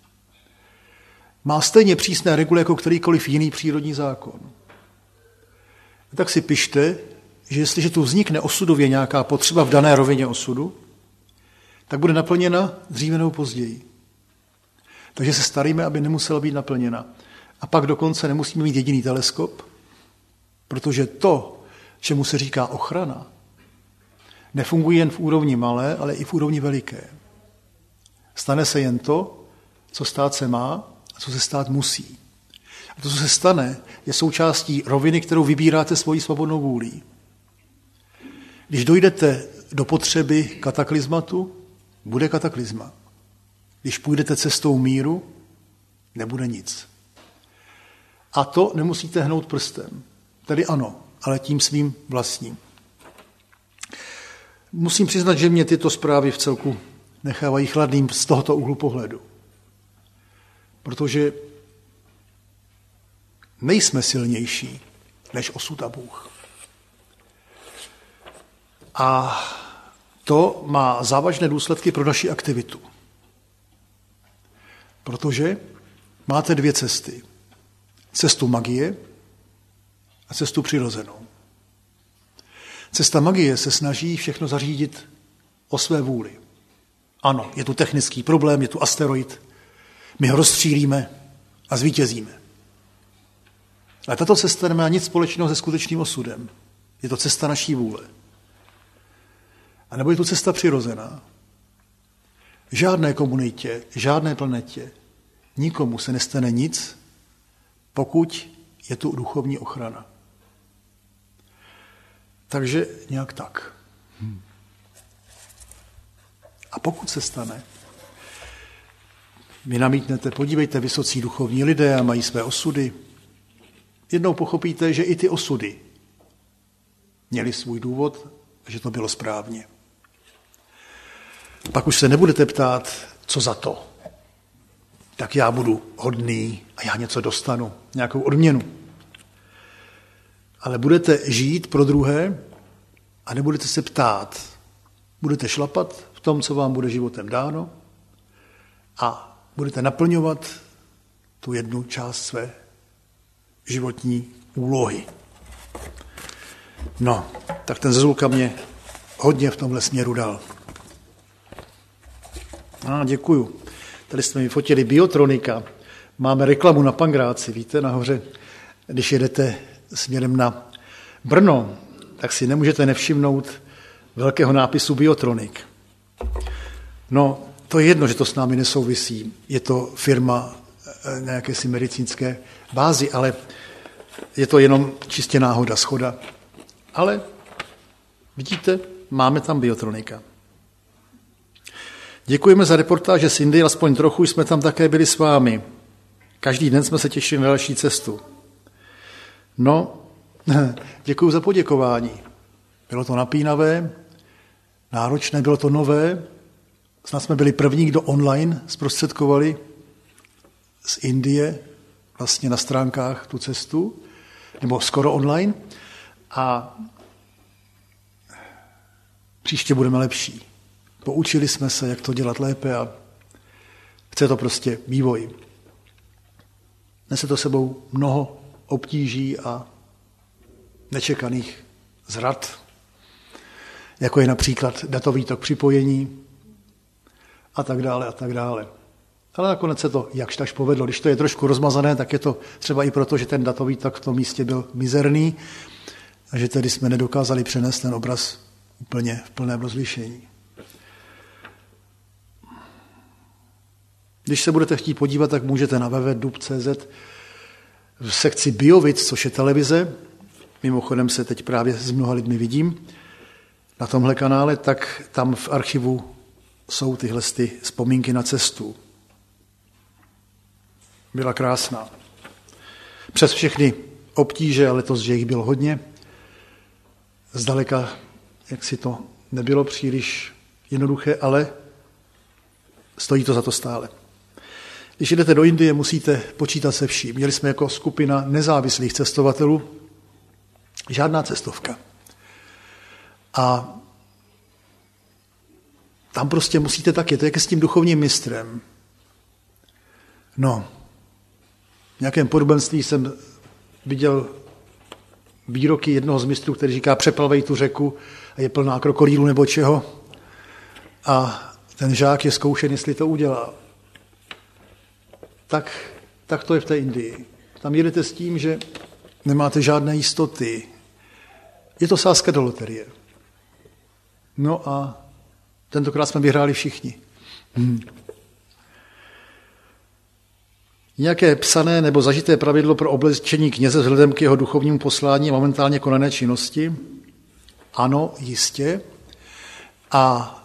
Má stejně přísné regule jako kterýkoliv jiný přírodní zákon. Tak si pište, že jestliže tu vznikne osudově nějaká potřeba v dané rovině osudu, tak bude naplněna dříve nebo později. Takže se staríme, aby nemusela být naplněna. A pak dokonce nemusíme mít jediný teleskop, protože to, čemu se říká ochrana, nefunguje jen v úrovni malé, ale i v úrovni veliké. Stane se jen to, co stát se má a co se stát musí. A to, co se stane, je součástí roviny, kterou vybíráte svojí svobodnou vůlí. Když dojdete do potřeby kataklizmatu, bude kataklizma. Když půjdete cestou míru, nebude nic. A to nemusíte hnout prstem. Tedy ano, ale tím svým vlastním. Musím přiznat, že mě tyto zprávy v celku nechávají chladným z tohoto úhlu pohledu. Protože nejsme silnější než osud a Bůh. A to má závažné důsledky pro naši aktivitu. Protože máte 2 cesty. Cestu magie a cestu přirozenou. Cesta magie se snaží všechno zařídit o své vůli. Ano, je tu technický problém, je tu asteroid, my ho rozstřílíme a zvítězíme. Ale tato cesta nemá nic společného se skutečným osudem. Je to cesta naší vůle. A nebo je tu cesta přirozená. Žádné komunitě, žádné planetě, nikomu se nestane nic, pokud je tu duchovní ochrana. Takže nějak tak. A pokud se stane, vy namítnete, podívejte, vysocí duchovní lidé a mají své osudy. Jednou pochopíte, že i ty osudy měly svůj důvod že to bylo správně. Pak už se nebudete ptát, co za to. Tak já budu hodný a já něco dostanu, nějakou odměnu. Ale budete žít pro druhé a nebudete se ptát. Budete šlapat v tom, co vám bude životem dáno a budete naplňovat tu jednu část své životní úlohy. No, tak ten Zezulka mě hodně v tomhle směru dal. Děkuju. Tady jsme mi fotili Biotronika. Máme reklamu na Pangráci, víte, nahoře. Když jedete směrem na Brno, tak si nemůžete nevšimnout velkého nápisu Biotronik. No, to je jedno, že to s námi nesouvisí. Je to firma na jakési medicínské bázi, ale je to jenom čistě náhoda, shoda. Ale vidíte, máme tam Biotronika. Děkujeme za reportáže z Indie, aspoň trochu jsme tam také byli s vámi. Každý den jsme se těšili na další cestu. No, děkuji za poděkování. Bylo to napínavé, náročné, bylo to nové. Snad jsme byli první, kdo online zprostředkovali z Indie vlastně na stránkách tu cestu, nebo skoro online. A příště budeme lepší. Poučili jsme se, jak to dělat lépe a chce to prostě vývoj. Nese to sebou mnoho obtíží a nečekaných zrad, jako je například datový tok připojení a tak dále a tak dále. Ale nakonec se to jakž takž povedlo. Když to je trošku rozmazané, tak je to třeba i proto, že ten datový tok v tom místě byl mizerný a že tedy jsme nedokázali přenést ten obraz úplně v plném rozlišení. Když se budete chtít podívat, tak můžete na www.dub.cz v sekci Biovic, což je televize, mimochodem se teď právě s mnoha lidmi vidím na tomhle kanále, tak tam v archivu jsou tyhle vzpomínky na cestu. Byla krásná. Přes všechny obtíže, a letos, že jich bylo hodně, zdaleka, jak si to nebylo příliš jednoduché, ale stojí to za to stále. Když jdete do Indie, musíte počítat se vším. Měli jsme jako skupina nezávislých cestovatelů žádná cestovka. A tam prostě musíte taky, to je jak s tím duchovním mistrem. No, v nějakém podobenství jsem viděl výroky jednoho z mistrů, který říká, přeplavej tu řeku a je plná krokodýlů nebo čeho. A ten žák je zkoušen, jestli to udělá. Tak to je v té Indii. Tam jedete s tím, že nemáte žádné jistoty. Je to sázka do loterie. No a tentokrát jsme vyhráli všichni. Nějaké psané nebo zažité pravidlo pro oblečení kněze vzhledem k jeho duchovnímu poslání a momentálně konané činnosti? Ano, jistě. A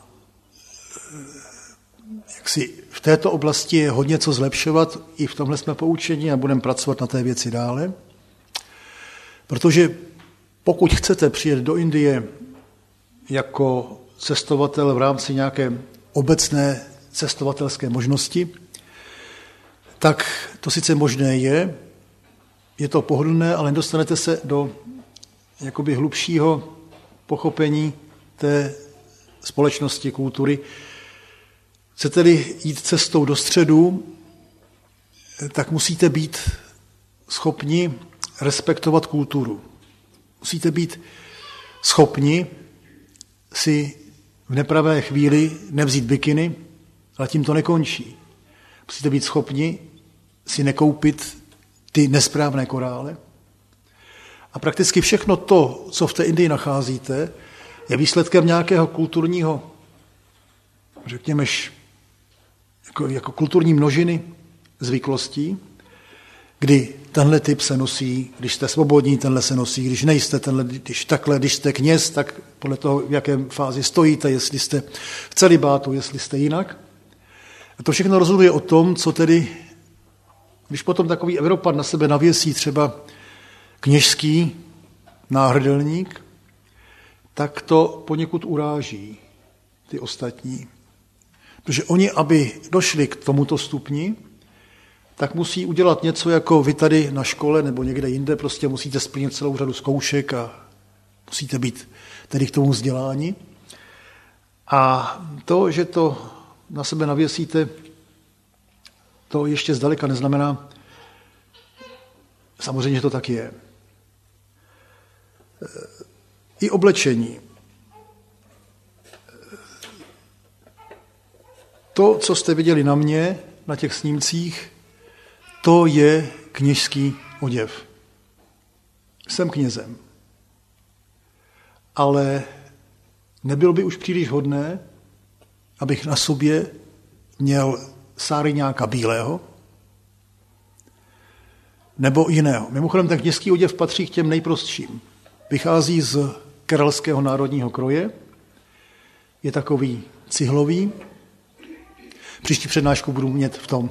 v této oblasti je hodně co zlepšovat, i v tomhle jsme poučeni a budeme pracovat na té věci dále. Protože pokud chcete přijet do Indie jako cestovatel v rámci nějaké obecné cestovatelské možnosti, tak to sice možné je to pohodlné, ale nedostanete se do jakoby hlubšího pochopení té společnosti, kultury. Chcete-li jít cestou do středu, tak musíte být schopni respektovat kulturu. Musíte být schopni si v nepravé chvíli nevzít bikiny, ale tím to nekončí. Musíte být schopni si nekoupit ty nesprávné korále. A prakticky všechno to, co v té Indii nacházíte, je výsledkem nějakého kulturního, řekněme, jako kulturní množiny zvyklostí, kdy tenhle typ se nosí, když jste svobodní, tenhle se nosí, když nejste, když jste kněz, tak podle toho, v jaké fázi stojíte, jestli jste v celibátu, jestli jste jinak. A to všechno rozhoduje o tom, co tedy, když potom takový Evropan na sebe navěsí třeba kněžský náhrdelník, tak to poněkud uráží ty ostatní. Protože oni, aby došli k tomuto stupni, tak musí udělat něco, jako vy tady na škole nebo někde jinde, prostě musíte splnit celou řadu zkoušek a musíte být tedy k tomu vzdělání. A to, že to na sebe navěsíte, to ještě zdaleka neznamená, samozřejmě, že to tak je. I oblečení. To, co jste viděli na mě, na těch snímcích, to je kněžský oděv. Jsem knězem. Ale nebylo by už příliš hodné, abych na sobě měl sáryňáka bílého nebo jiného. Mimochodem, ten kněžský oděv patří k těm nejprostším. Vychází z keralského národního kroje, je takový cihlový. Příští přednášku budu mít v tom.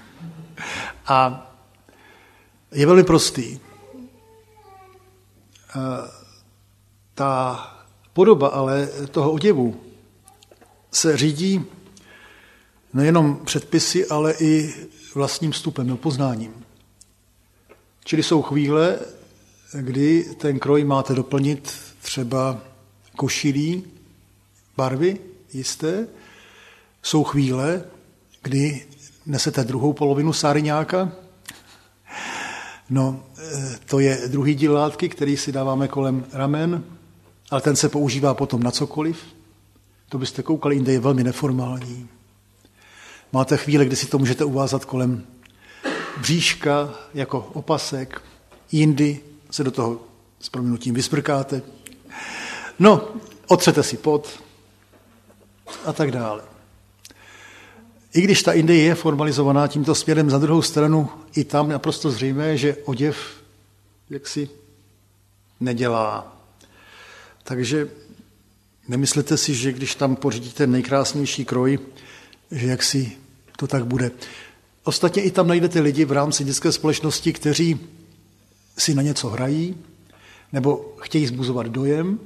A je velmi prostý. Ta podoba ale toho oděvu se řídí nejenom předpisy, ale i vlastním vstupem, poznáním. Čili jsou chvíle, kdy ten kroj máte doplnit třeba košilí barvy jisté. Jsou chvíle, kdy nesete druhou polovinu sáryňáka. No, to je druhý díl látky, který si dáváme kolem ramen, ale ten se používá potom na cokoliv. To byste koukali, jinde je velmi neformální. Máte chvíle, kdy si to můžete uvázat kolem bříška jako opasek, jindy se do toho s prominutím vysprkáte. No, otřete si pot a tak dále. I když ta Indie je formalizovaná tímto směrem, za druhou stranu i tam naprosto zřejmé, že oděv jaksi nedělá. Takže nemyslete si, že když tam pořídíte nejkrásnější kroj, že jaksi to tak bude. Ostatně i tam najdete lidi v rámci dětské společnosti, kteří si na něco hrají nebo chtějí zbuzovat dojem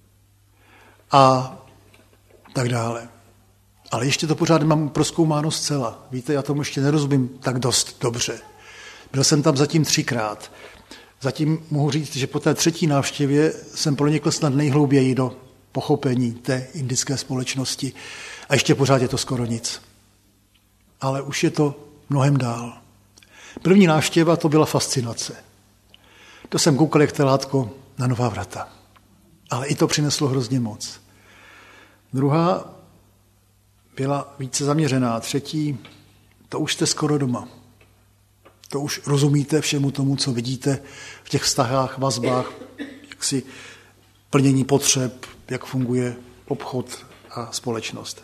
a tak dále. Ale ještě to pořád mám prozkoumáno zcela. Víte, já tomu ještě nerozumím tak dost dobře. Byl jsem tam zatím 3krát. Zatím mohu říct, že po té 3. návštěvě jsem pronikl snad nejhlouběji do pochopení té indické společnosti. A ještě pořád je to skoro nic. Ale už je to mnohem dál. První návštěva to byla fascinace. To jsem koukal jak telátko na Nová vrata. Ale i to přineslo hrozně moc. Druhá byla více zaměřená. 3. to už jste skoro doma. To už rozumíte všemu tomu, co vidíte v těch vztahách, vazbách, jaksi plnění potřeb, jak funguje obchod a společnost.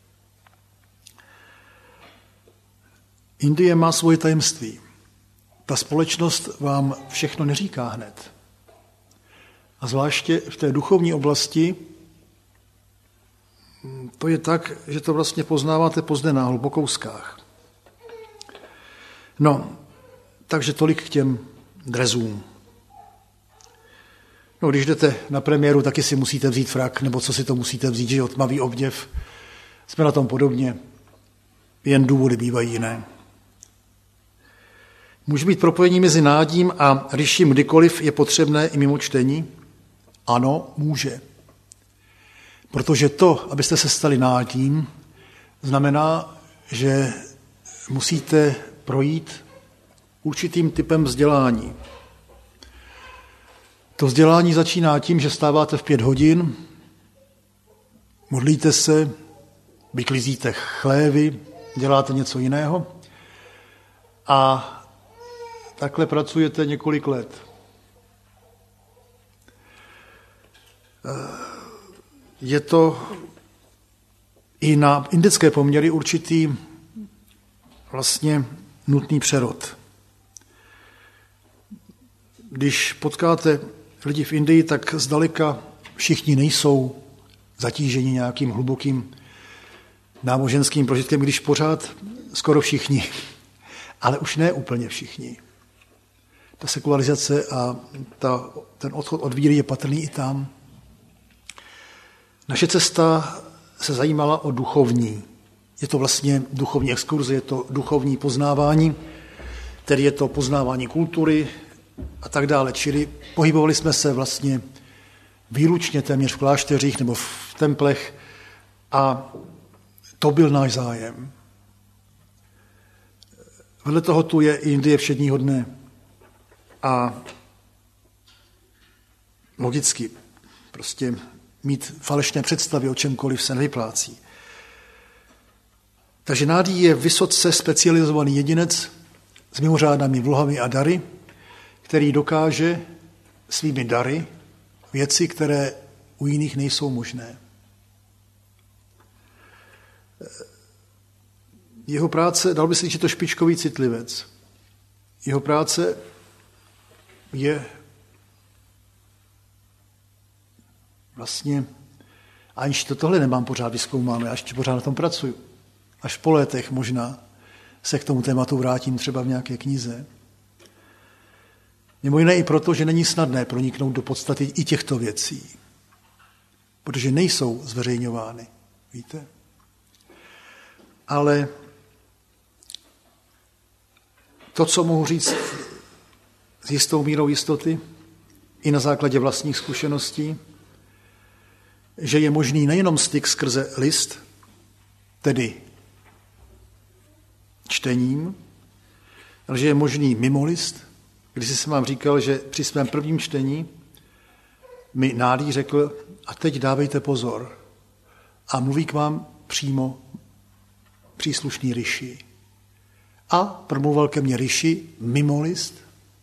Indie má svoje tajemství. Ta společnost vám všechno neříká hned. A zvláště v té duchovní oblasti to je tak, že to vlastně poznáváte pozde na hlubokouskách. No, takže tolik k těm drezům. No, když jdete na premiéru, taky si musíte vzít frak, nebo co si to musíte vzít, že tmavý obděv. Jsme na tom podobně, jen důvody bývají jiné. Může být propojení mezi nádím a ryším kdykoliv je potřebné i mimo čtení? Ano, může. Protože to, abyste se stali nádím, znamená, že musíte projít určitým typem vzdělání. To vzdělání začíná tím, že stáváte v 5 hodin, modlíte se, vyklízíte chlévy, děláte něco jiného a takhle pracujete několik let. Je to i na indické poměry určitý vlastně nutný přerod. Když potkáte lidi v Indii, tak zdaleka všichni nejsou zatíženi nějakým hlubokým náboženským prožitkem, když pořád skoro všichni, ale už ne úplně všichni. Ta sekularizace a ten odchod od víry je patrný i tam. Naše cesta se zajímala o duchovní. Je to vlastně duchovní exkurze, je to duchovní poznávání, tedy je to poznávání kultury a tak dále. Čili pohybovali jsme se vlastně výlučně téměř v klášteřích nebo v templech a to byl náš zájem. Vedle toho tu je Indie všedního dne a logicky prostě mít falešné představy o čemkoliv se nevyplácí. Takže Nádí je vysoce specializovaný jedinec s mimořádnými vlohami a dary, který dokáže svými dary věci, které u jiných nejsou možné. Jeho práce, dal by se říct, že to špičkový citlivec. Jeho práce je vlastně, aniž tohle nemám pořád vyzkoumáno, já ještě pořád na tom pracuju. Až po letech možná se k tomu tématu vrátím třeba v nějaké knize. Mimo jiné i proto, že není snadné proniknout do podstaty i těchto věcí, protože nejsou zveřejňovány, víte? Ale to, co mohu říct s jistou mírou jistoty, i na základě vlastních zkušeností, že je možný nejenom styk skrze list, tedy čtením, ale že je možný mimo list. Když jsem vám říkal, že při svém prvním čtení mi Nádí řekl, a teď dávejte pozor, a mluví k vám přímo příslušný riši. A promluval ke mně riši mimo list.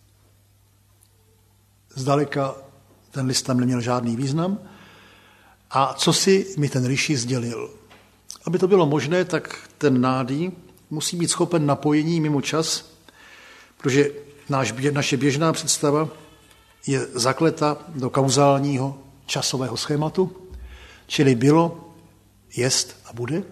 Zdaleka ten list tam neměl žádný význam. A co si mi ten riši sdělil? Aby to bylo možné, tak ten Nádí musí být schopen napojení mimo čas, protože naše běžná představa je zakleta do kauzálního časového schématu, čili bylo, jest a bude.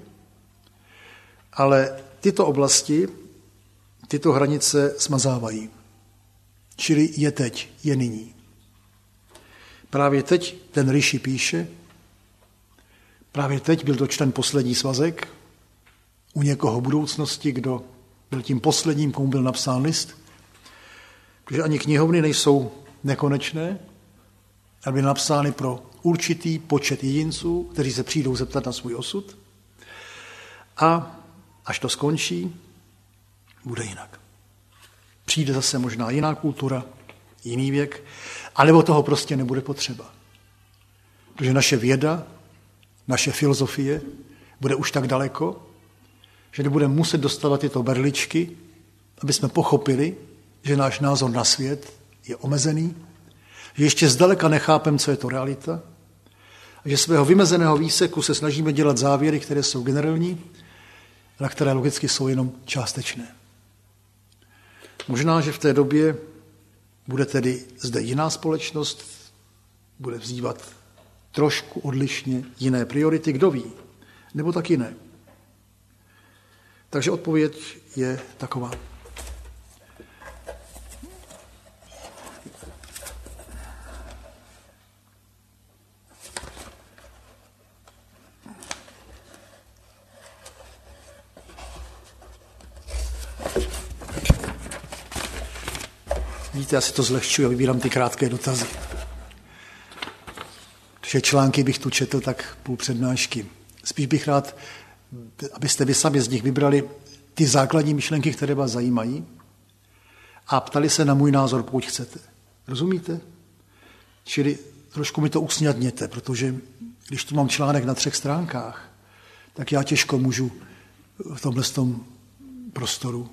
Ale tyto oblasti, tyto hranice smazávají. Čili je teď, je nyní. Právě teď ten riši píše, právě teď byl dočten poslední svazek, u někoho budoucnosti, kdo byl tím posledním, komu byl napsán list, protože ani knihovny nejsou nekonečné, ale byly napsány pro určitý počet jedinců, kteří se přijdou zeptat na svůj osud. A až to skončí, bude jinak. Přijde zase možná jiná kultura, jiný věk, anebo toho prostě nebude potřeba. Protože naše věda, naše filozofie bude už tak daleko, že nebudeme muset dostávat tyto berličky, aby jsme pochopili, že náš názor na svět je omezený, že ještě zdaleka nechápeme, co je to realita, a že svého vymezeného výseku se snažíme dělat závěry, které jsou generální, na které logicky jsou jenom částečné. Možná, že v té době bude tedy zde jiná společnost, bude vzývat trošku odlišně jiné priority, kdo ví, nebo taky ne. Takže odpověď je taková. Víte, já si to zlehčuji a vybírám ty krátké dotazy. Protože články bych tu četl, tak půl přednášky. Spíš bych rád, abyste vy sami z nich vybrali ty základní myšlenky, které vás zajímají a ptali se na můj názor, pokud chcete. Rozumíte? Čili trošku mi to usnadněte, protože když tu mám článek na 3 stránkách, tak já těžko můžu v tomhle prostoru.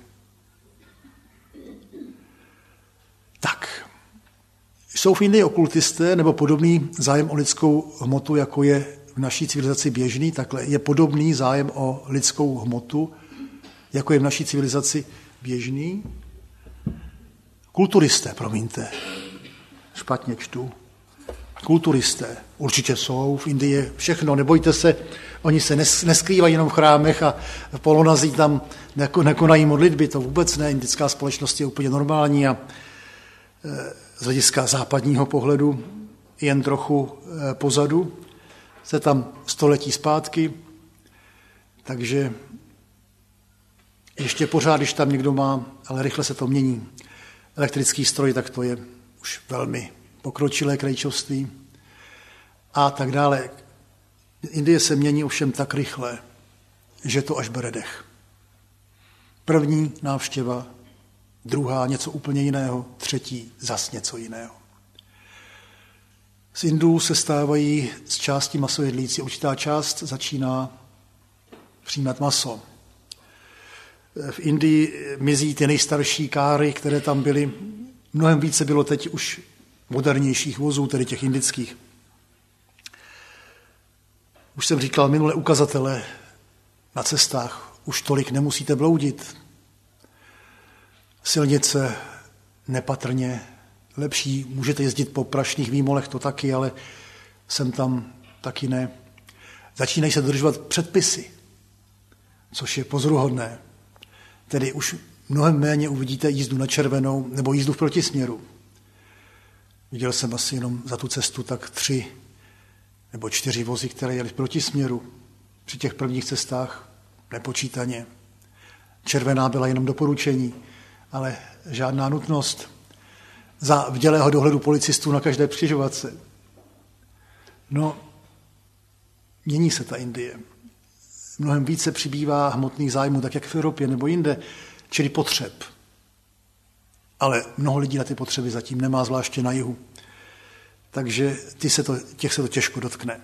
Tak, jsou v Indii okultisté nebo podobný zájem o lidskou hmotu, jako je v naší civilizaci běžný, takhle je podobný zájem o lidskou hmotu, jako je v naší civilizaci běžný. Kulturisté, promiňte, špatně čtu. Kulturisté určitě jsou v Indii všechno, nebojte se, oni se neskrývají jenom v chrámech a v polonazí tam nekonají modlitby, to vůbec ne, indická společnost je úplně normální a z hlediska západního pohledu jen trochu pozadu, Jste tam století zpátky, takže ještě pořád, když tam někdo má, ale rychle se to mění, elektrický stroj, tak to je už velmi pokročilé krejčovství a tak dále. Indie se mění ovšem tak rychle, že to až bere dech. První návštěva, druhá něco úplně jiného, třetí zas něco jiného. Z Indů se stávají z části masojedlící. Určitá část začíná přijímat maso. V Indii mizí ty nejstarší káry, které tam byly. Mnohem více bylo teď už modernějších vozů, tedy těch indických. Už jsem říkal minule ukazatele na cestách. Už tolik nemusíte bloudit. Silnice nepatrně lepší. Můžete jezdit po prašných výmolech, to taky, ale sem tam taky ne. Začínají se dodržovat předpisy, což je pozoruhodné. Tedy už mnohem méně uvidíte jízdu na červenou nebo jízdu v protisměru. Viděl jsem asi jenom za tu cestu tak 3 nebo 4 vozy, které jeli v protisměru. Při těch prvních cestách nepočítaně. Červená byla jenom doporučení, ale žádná nutnost za vdělého dohledu policistů na každé křižovatce. No, mění se ta Indie. Mnohem více přibývá hmotných zájmů, tak jak v Evropě nebo jinde, čili potřeb. Ale mnoho lidí na ty potřeby zatím nemá, zvláště na jihu. Takže těch se to těžko dotkne.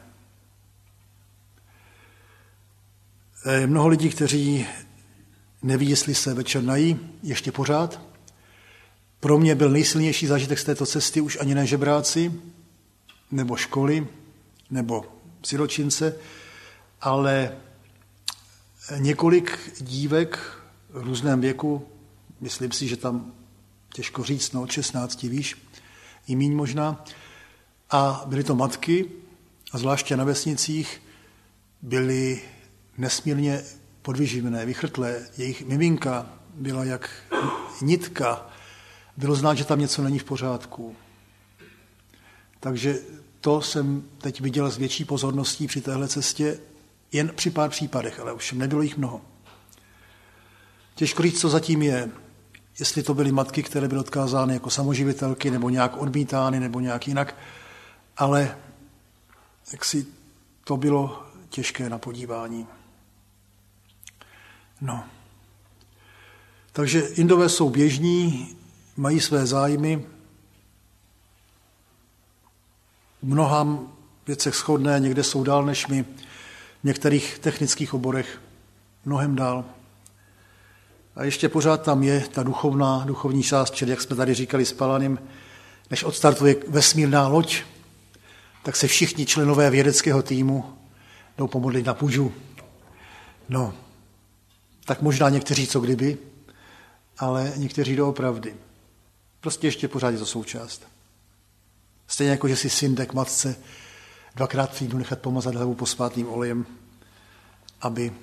Je mnoho lidí, kteří neví, jestli se večer nají, ještě pořád. Pro mě byl nejsilnější zážitek z této cesty už ani ne žebráci, nebo školy, nebo siročince, ale několik dívek v různém věku, myslím si, že tam těžko říct, od 16 výš, i míň možná, a byly to matky, a zvláště na vesnicích byly nesmírně podvyživené, vychrtlé. Jejich miminka byla jak nitka. Bylo znát, že tam něco není v pořádku. Takže to jsem teď viděl s větší pozorností při téhle cestě, jen při pár případech, ale už nebylo jich mnoho. Těžko říct, co zatím je. Jestli to byly matky, které byly odkázány jako samoživitelky, nebo nějak odmítány, nebo nějak jinak, ale jaksi to bylo těžké na podívání. No. Takže Indové jsou běžní, mají své zájmy, v mnoha věcech shodné, někde jsou dál než my, v některých technických oborech mnohem dál. A ještě pořád tam je ta duchovní část, čili jak jsme tady říkali s Palanem, než odstartuje vesmírná loď, tak se všichni členové vědeckého týmu jdou pomodlit na pužu. No, tak možná někteří co kdyby, ale někteří doopravdy. Prostě ještě pořád je to součást. Stejně jako, že si syn jde k matce 2krát v týdnu nechat pomazat hlavu posvátným olejem, aby...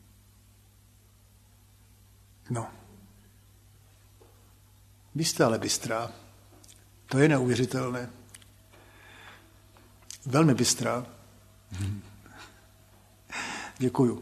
No. Vy jste ale bystrá. To je neuvěřitelné. Velmi bystrá. Děkuju.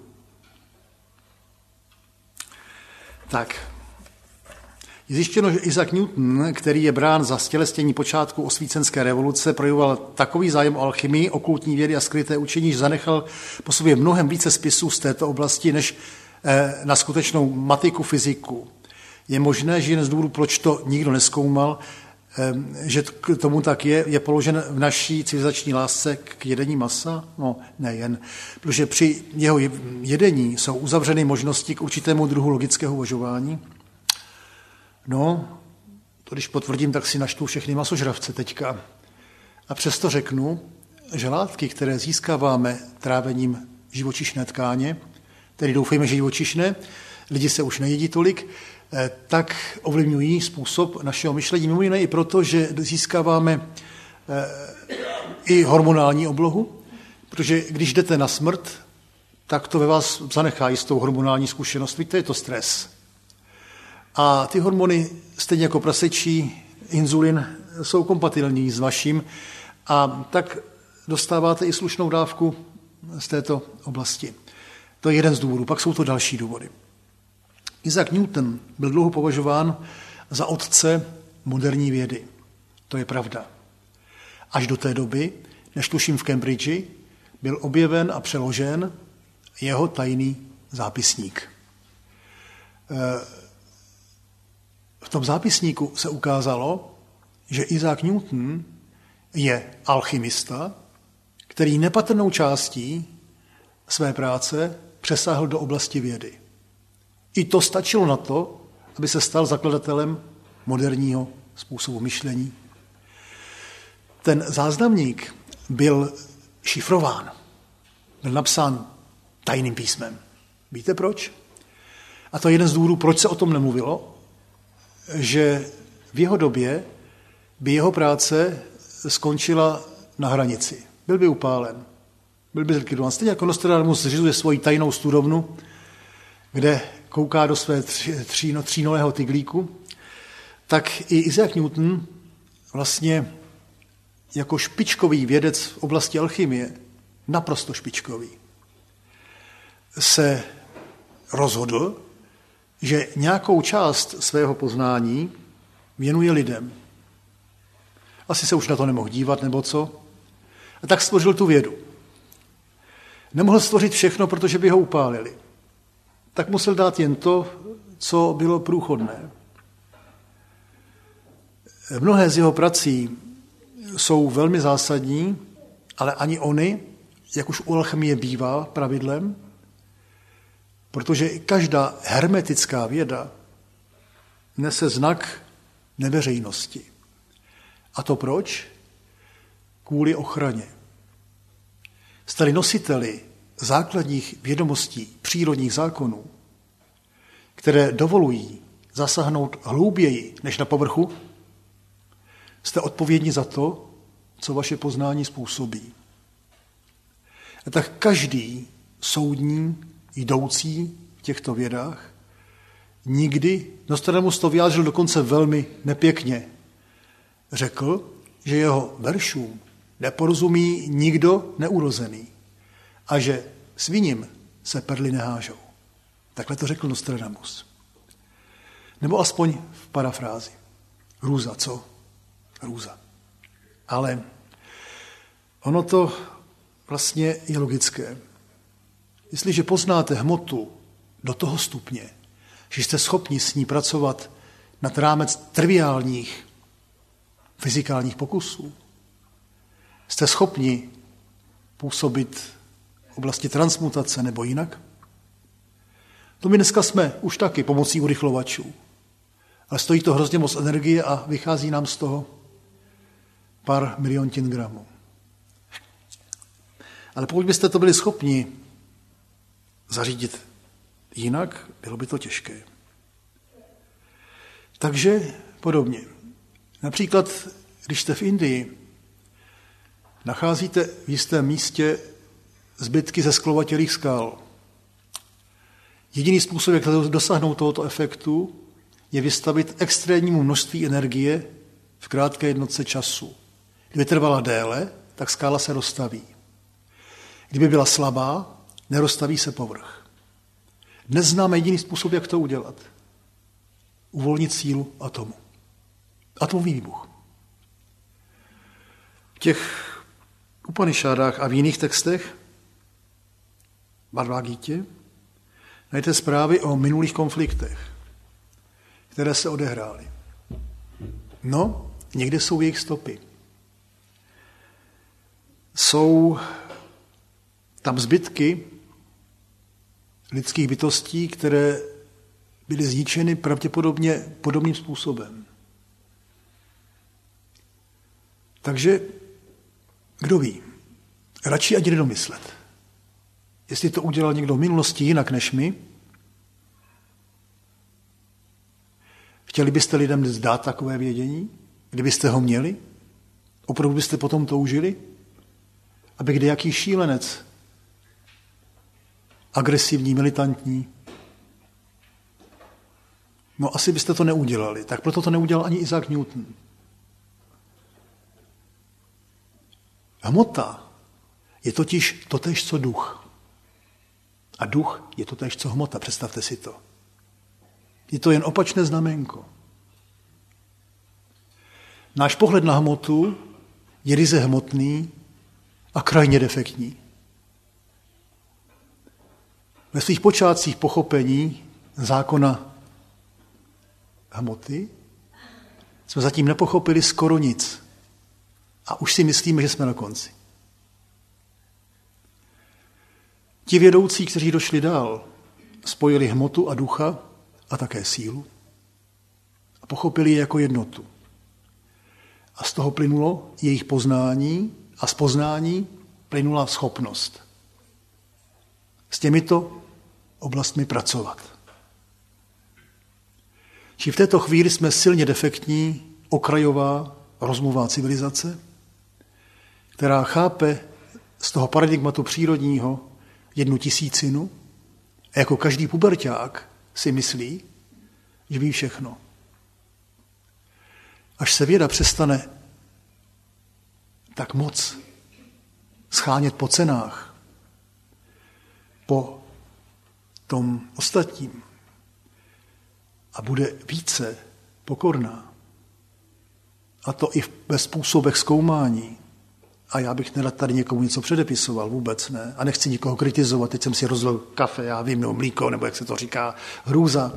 Tak. Je zjištěno, že Isaac Newton, který je brán za stělesnění počátku osvícenské revoluce, projevoval takový zájem o alchymii, okultní vědy a skryté učení, že zanechal po sobě mnohem více spisů z této oblasti, než na skutečnou matiku, fyziku. Je možné, že jen z důvodu, proč to nikdo nezkoumal, že k tomu tak je položen v naší civilizační lásce k jedení masa? No, nejen. Protože při jeho jedení jsou uzavřeny možnosti k určitému druhu logického uvažování. No, to když potvrdím, tak si naštvu všechny masožravce teďka. A přesto řeknu, že látky, které získáváme trávením živočišné tkáně, tedy doufejme, že živočišné, lidi se už nejedí tolik, tak ovlivňují způsob našeho myšlení. Mimo jiné i proto, že získáváme i hormonální oblohu, protože když jdete na smrt, tak to ve vás zanechá jistou hormonální zkušenost. Víte, je to stres. A ty hormony, stejně jako prasečí inzulin, jsou kompatibilní s vaším. A tak dostáváte i slušnou dávku z této oblasti. To je jeden z důvodů, pak jsou to další důvody. Isaac Newton byl dlouho považován za otce moderní vědy. To je pravda. Až do té doby, než tuším v Cambridge, byl objeven a přeložen jeho tajný zápisník. V tom zápisníku se ukázalo, že Isaac Newton je alchymista, který nepatrnou částí své práce přesáhl do oblasti vědy. I to stačilo na to, aby se stal zakladatelem moderního způsobu myšlení. Ten záznamník byl šifrován, byl napsán tajným písmem. Víte proč? A to je jeden z důvodů, proč se o tom nemluvilo, že v jeho době by jeho práce skončila na hranici. Byl by upálen, byl by zlikvidován. Stejně jako Nostradamus zřizuje svoji tajnou studovnu, kde kouká do své třínového tyglíku, tak i Isaac Newton vlastně jako špičkový vědec v oblasti alchymie, naprosto špičkový, se rozhodl, že nějakou část svého poznání věnuje lidem. Asi se už na to nemohl dívat, nebo co. A tak stvořil tu vědu. Nemohl stvořit všechno, protože by ho upálili. Tak musel dát jen to, co bylo průchodné. Mnohé z jeho prací jsou velmi zásadní, ale ani ony, jak už u alchymie bývá pravidlem, protože každá hermetická věda nese znak neveřejnosti. A to proč? Kvůli ochraně. Stali nositeli základních vědomostí přírodních zákonů, které dovolují zasáhnout hlouběji než na povrchu, jste odpovědní za to, co vaše poznání způsobí. A tak každý soudní, jdoucí v těchto vědách, nikdy, Nostradamus to vyjádřil dokonce velmi nepěkně, řekl, že jeho veršům neporozumí nikdo neurozený a že sviním se perly nehážou. Takhle to řekl Nostradamus. Nebo aspoň v parafrázi. Hrůza, co? Hrůza. Ale ono to vlastně je logické. Jestliže poznáte hmotu do toho stupně, že jste schopni s ní pracovat nad rámec triviálních fyzikálních pokusů, jste schopni působit v oblasti transmutace nebo jinak? To my dneska jsme už taky pomocí urychlovačů. Ale stojí to hrozně moc energie a vychází nám z toho pár miliontin gramů. Ale pokud byste to byli schopni zařídit jinak, bylo by to těžké. Takže podobně. Například, když jste v Indii, nacházíte v jistém místě zbytky ze sklovatělých skal. Jediný způsob, jak dosáhnout tohoto efektu, je vystavit extrémnímu množství energie v krátké jednotce času. Kdyby trvala déle, tak skála se roztaví. Kdyby byla slabá, neroztaví se povrch. Dnes známe jediný způsob, jak to udělat. Uvolnit sílu atomu. Atomový výbuch. V těch Upanišádách a v jiných textech Bhagavad Gítě najdete zprávy o minulých konfliktech, které se odehrály. No, někde jsou jejich stopy. Jsou tam zbytky lidských bytostí, které byly zničeny pravděpodobně podobným způsobem. Takže, kdo ví, radši ať jde domyslet. Jestli to udělal někdo v minulosti jinak než my, chtěli byste lidem dnes dát takové vědění, kdybyste ho měli? Opravdu byste potom toužili? Aby kdejaký šílenec, agresivní, militantní, no asi byste to neudělali. Tak proto to neudělal ani Isaac Newton. Hmota je totiž totéž co duch. A duch je totéž co hmota, představte si to. Je to jen opačné znamenko. Náš pohled na hmotu je ryze hmotný a krajně defektní. Ve svých počátcích pochopení zákona hmoty jsme zatím nepochopili skoro nic. A už si myslíme, že jsme na konci. Ti vědoucí, kteří došli dál, spojili hmotu a ducha a také sílu a pochopili je jako jednotu. A z toho plynulo jejich poznání a z poznání plynula schopnost s těmito oblastmi pracovat. Či v této chvíli jsme silně defektní, okrajová, rozumová civilizace, která chápe z toho paradigmatu přírodního 1 000 a jako každý puberťák si myslí, že ví všechno. Až se věda přestane tak moc schánět po cenách, po tom ostatním a bude více pokorná, a to i ve způsobech zkoumání, a já bych nerad tady někomu něco předepisoval, vůbec ne, a nechci nikoho kritizovat, teď jsem si rozlil kafe, já vím, nebo mlíko, nebo jak se to říká, hrůza.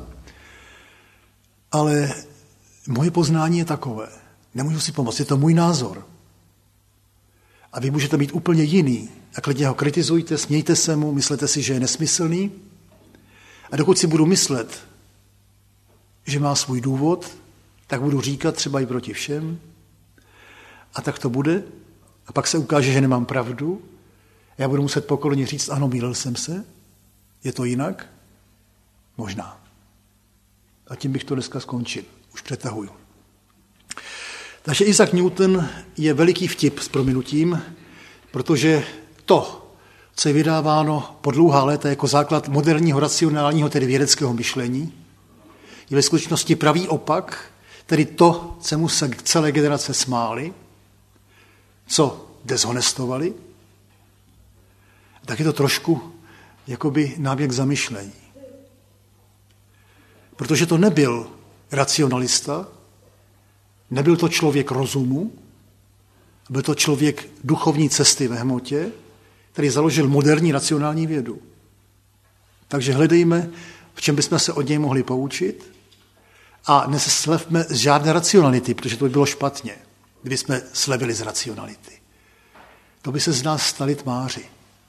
Ale moje poznání je takové, nemůžu si pomoct, je to můj názor. A vy můžete být úplně jiný, a klidně ho kritizujte, smějte se mu, myslete si, že je nesmyslný, a dokud si budu myslet, že má svůj důvod, tak budu říkat třeba i proti všem, a tak to bude, a pak se ukáže, že nemám pravdu, já budu muset pokorně říct, ano, mýlil jsem se, je to jinak? Možná. A tím bych to dneska skončil, už přetahuju. Takže Isaac Newton je veliký vtip s prominutím, protože to, co je vydáváno po dlouhá léta jako základ moderního racionálního, tedy vědeckého myšlení, je ve skutečnosti pravý opak, tedy to, čemu se celé generace smály, co dehonestovali, tak je to trošku jakoby náběh zamyšlení. Protože to nebyl racionalista, nebyl to člověk rozumu, byl to člověk duchovní cesty ve hmotě, který založil moderní racionální vědu. Takže hledejme, v čem bychom se od něj mohli poučit a neslevme z žádné racionality, protože to by bylo špatně, kdyby jsme slevili z racionality. To by se z nás stali tmáři.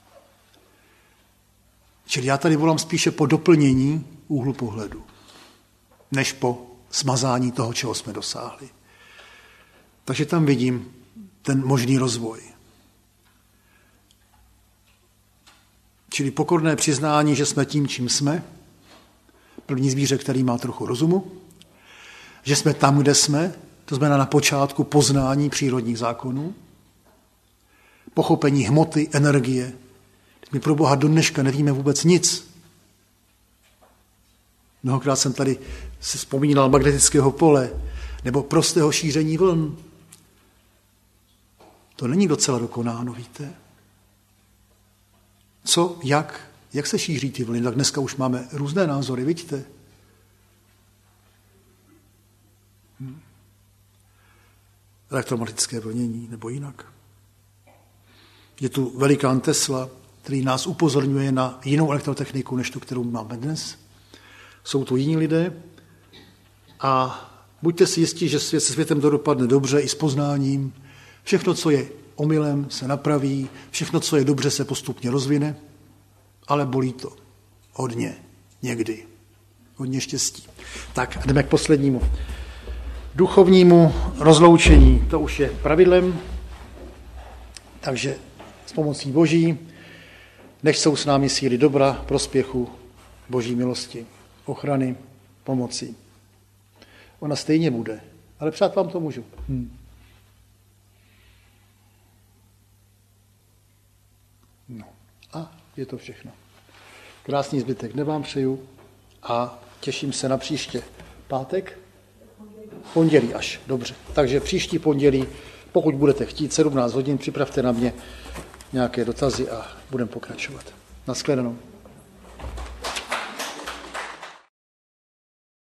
Čili já tady volám spíše po doplnění úhlu pohledu, než po smazání toho, čeho jsme dosáhli. Takže tam vidím ten možný rozvoj. Čili pokorné přiznání, že jsme tím, čím jsme, první zvíře, který má trochu rozumu, že jsme tam, kde jsme, to znamená na počátku poznání přírodních zákonů, pochopení hmoty, energie. My pro Boha do dneška nevíme vůbec nic. Mnohokrát jsem tady si vzpomínal magnetického pole nebo prostého šíření vln. To není docela dokonáno, víte? Co, jak se šíří ty vlny? Tak dneska už máme různé názory, vidíte? Elektromagnetické vlnění nebo jinak. Je tu velikán Tesla, který nás upozorňuje na jinou elektrotechniku, než tu, kterou máme dnes. Jsou tu jiní lidé a buďte si jistí, že svět se světem dopadne dobře i s poznáním. Všechno, co je omylem, se napraví, všechno, co je dobře, se postupně rozvine, ale bolí to hodně, někdy. Hodně štěstí. Tak, jdeme k poslednímu. Duchovnímu rozloučení, to už je pravidlem, takže s pomocí Boží, nech jsou s námi síly dobra, prospěchu, Boží milosti, ochrany, pomoci. Ona stejně bude, ale přát vám to můžu. No a je to všechno. Krásný zbytek dne vám přeju a těším se na příště. Pátek? Pondělí až, dobře. Takže příští pondělí, pokud budete chtít, 17 hodin, připravte na mě nějaké dotazy a budeme pokračovat. Naschledanou.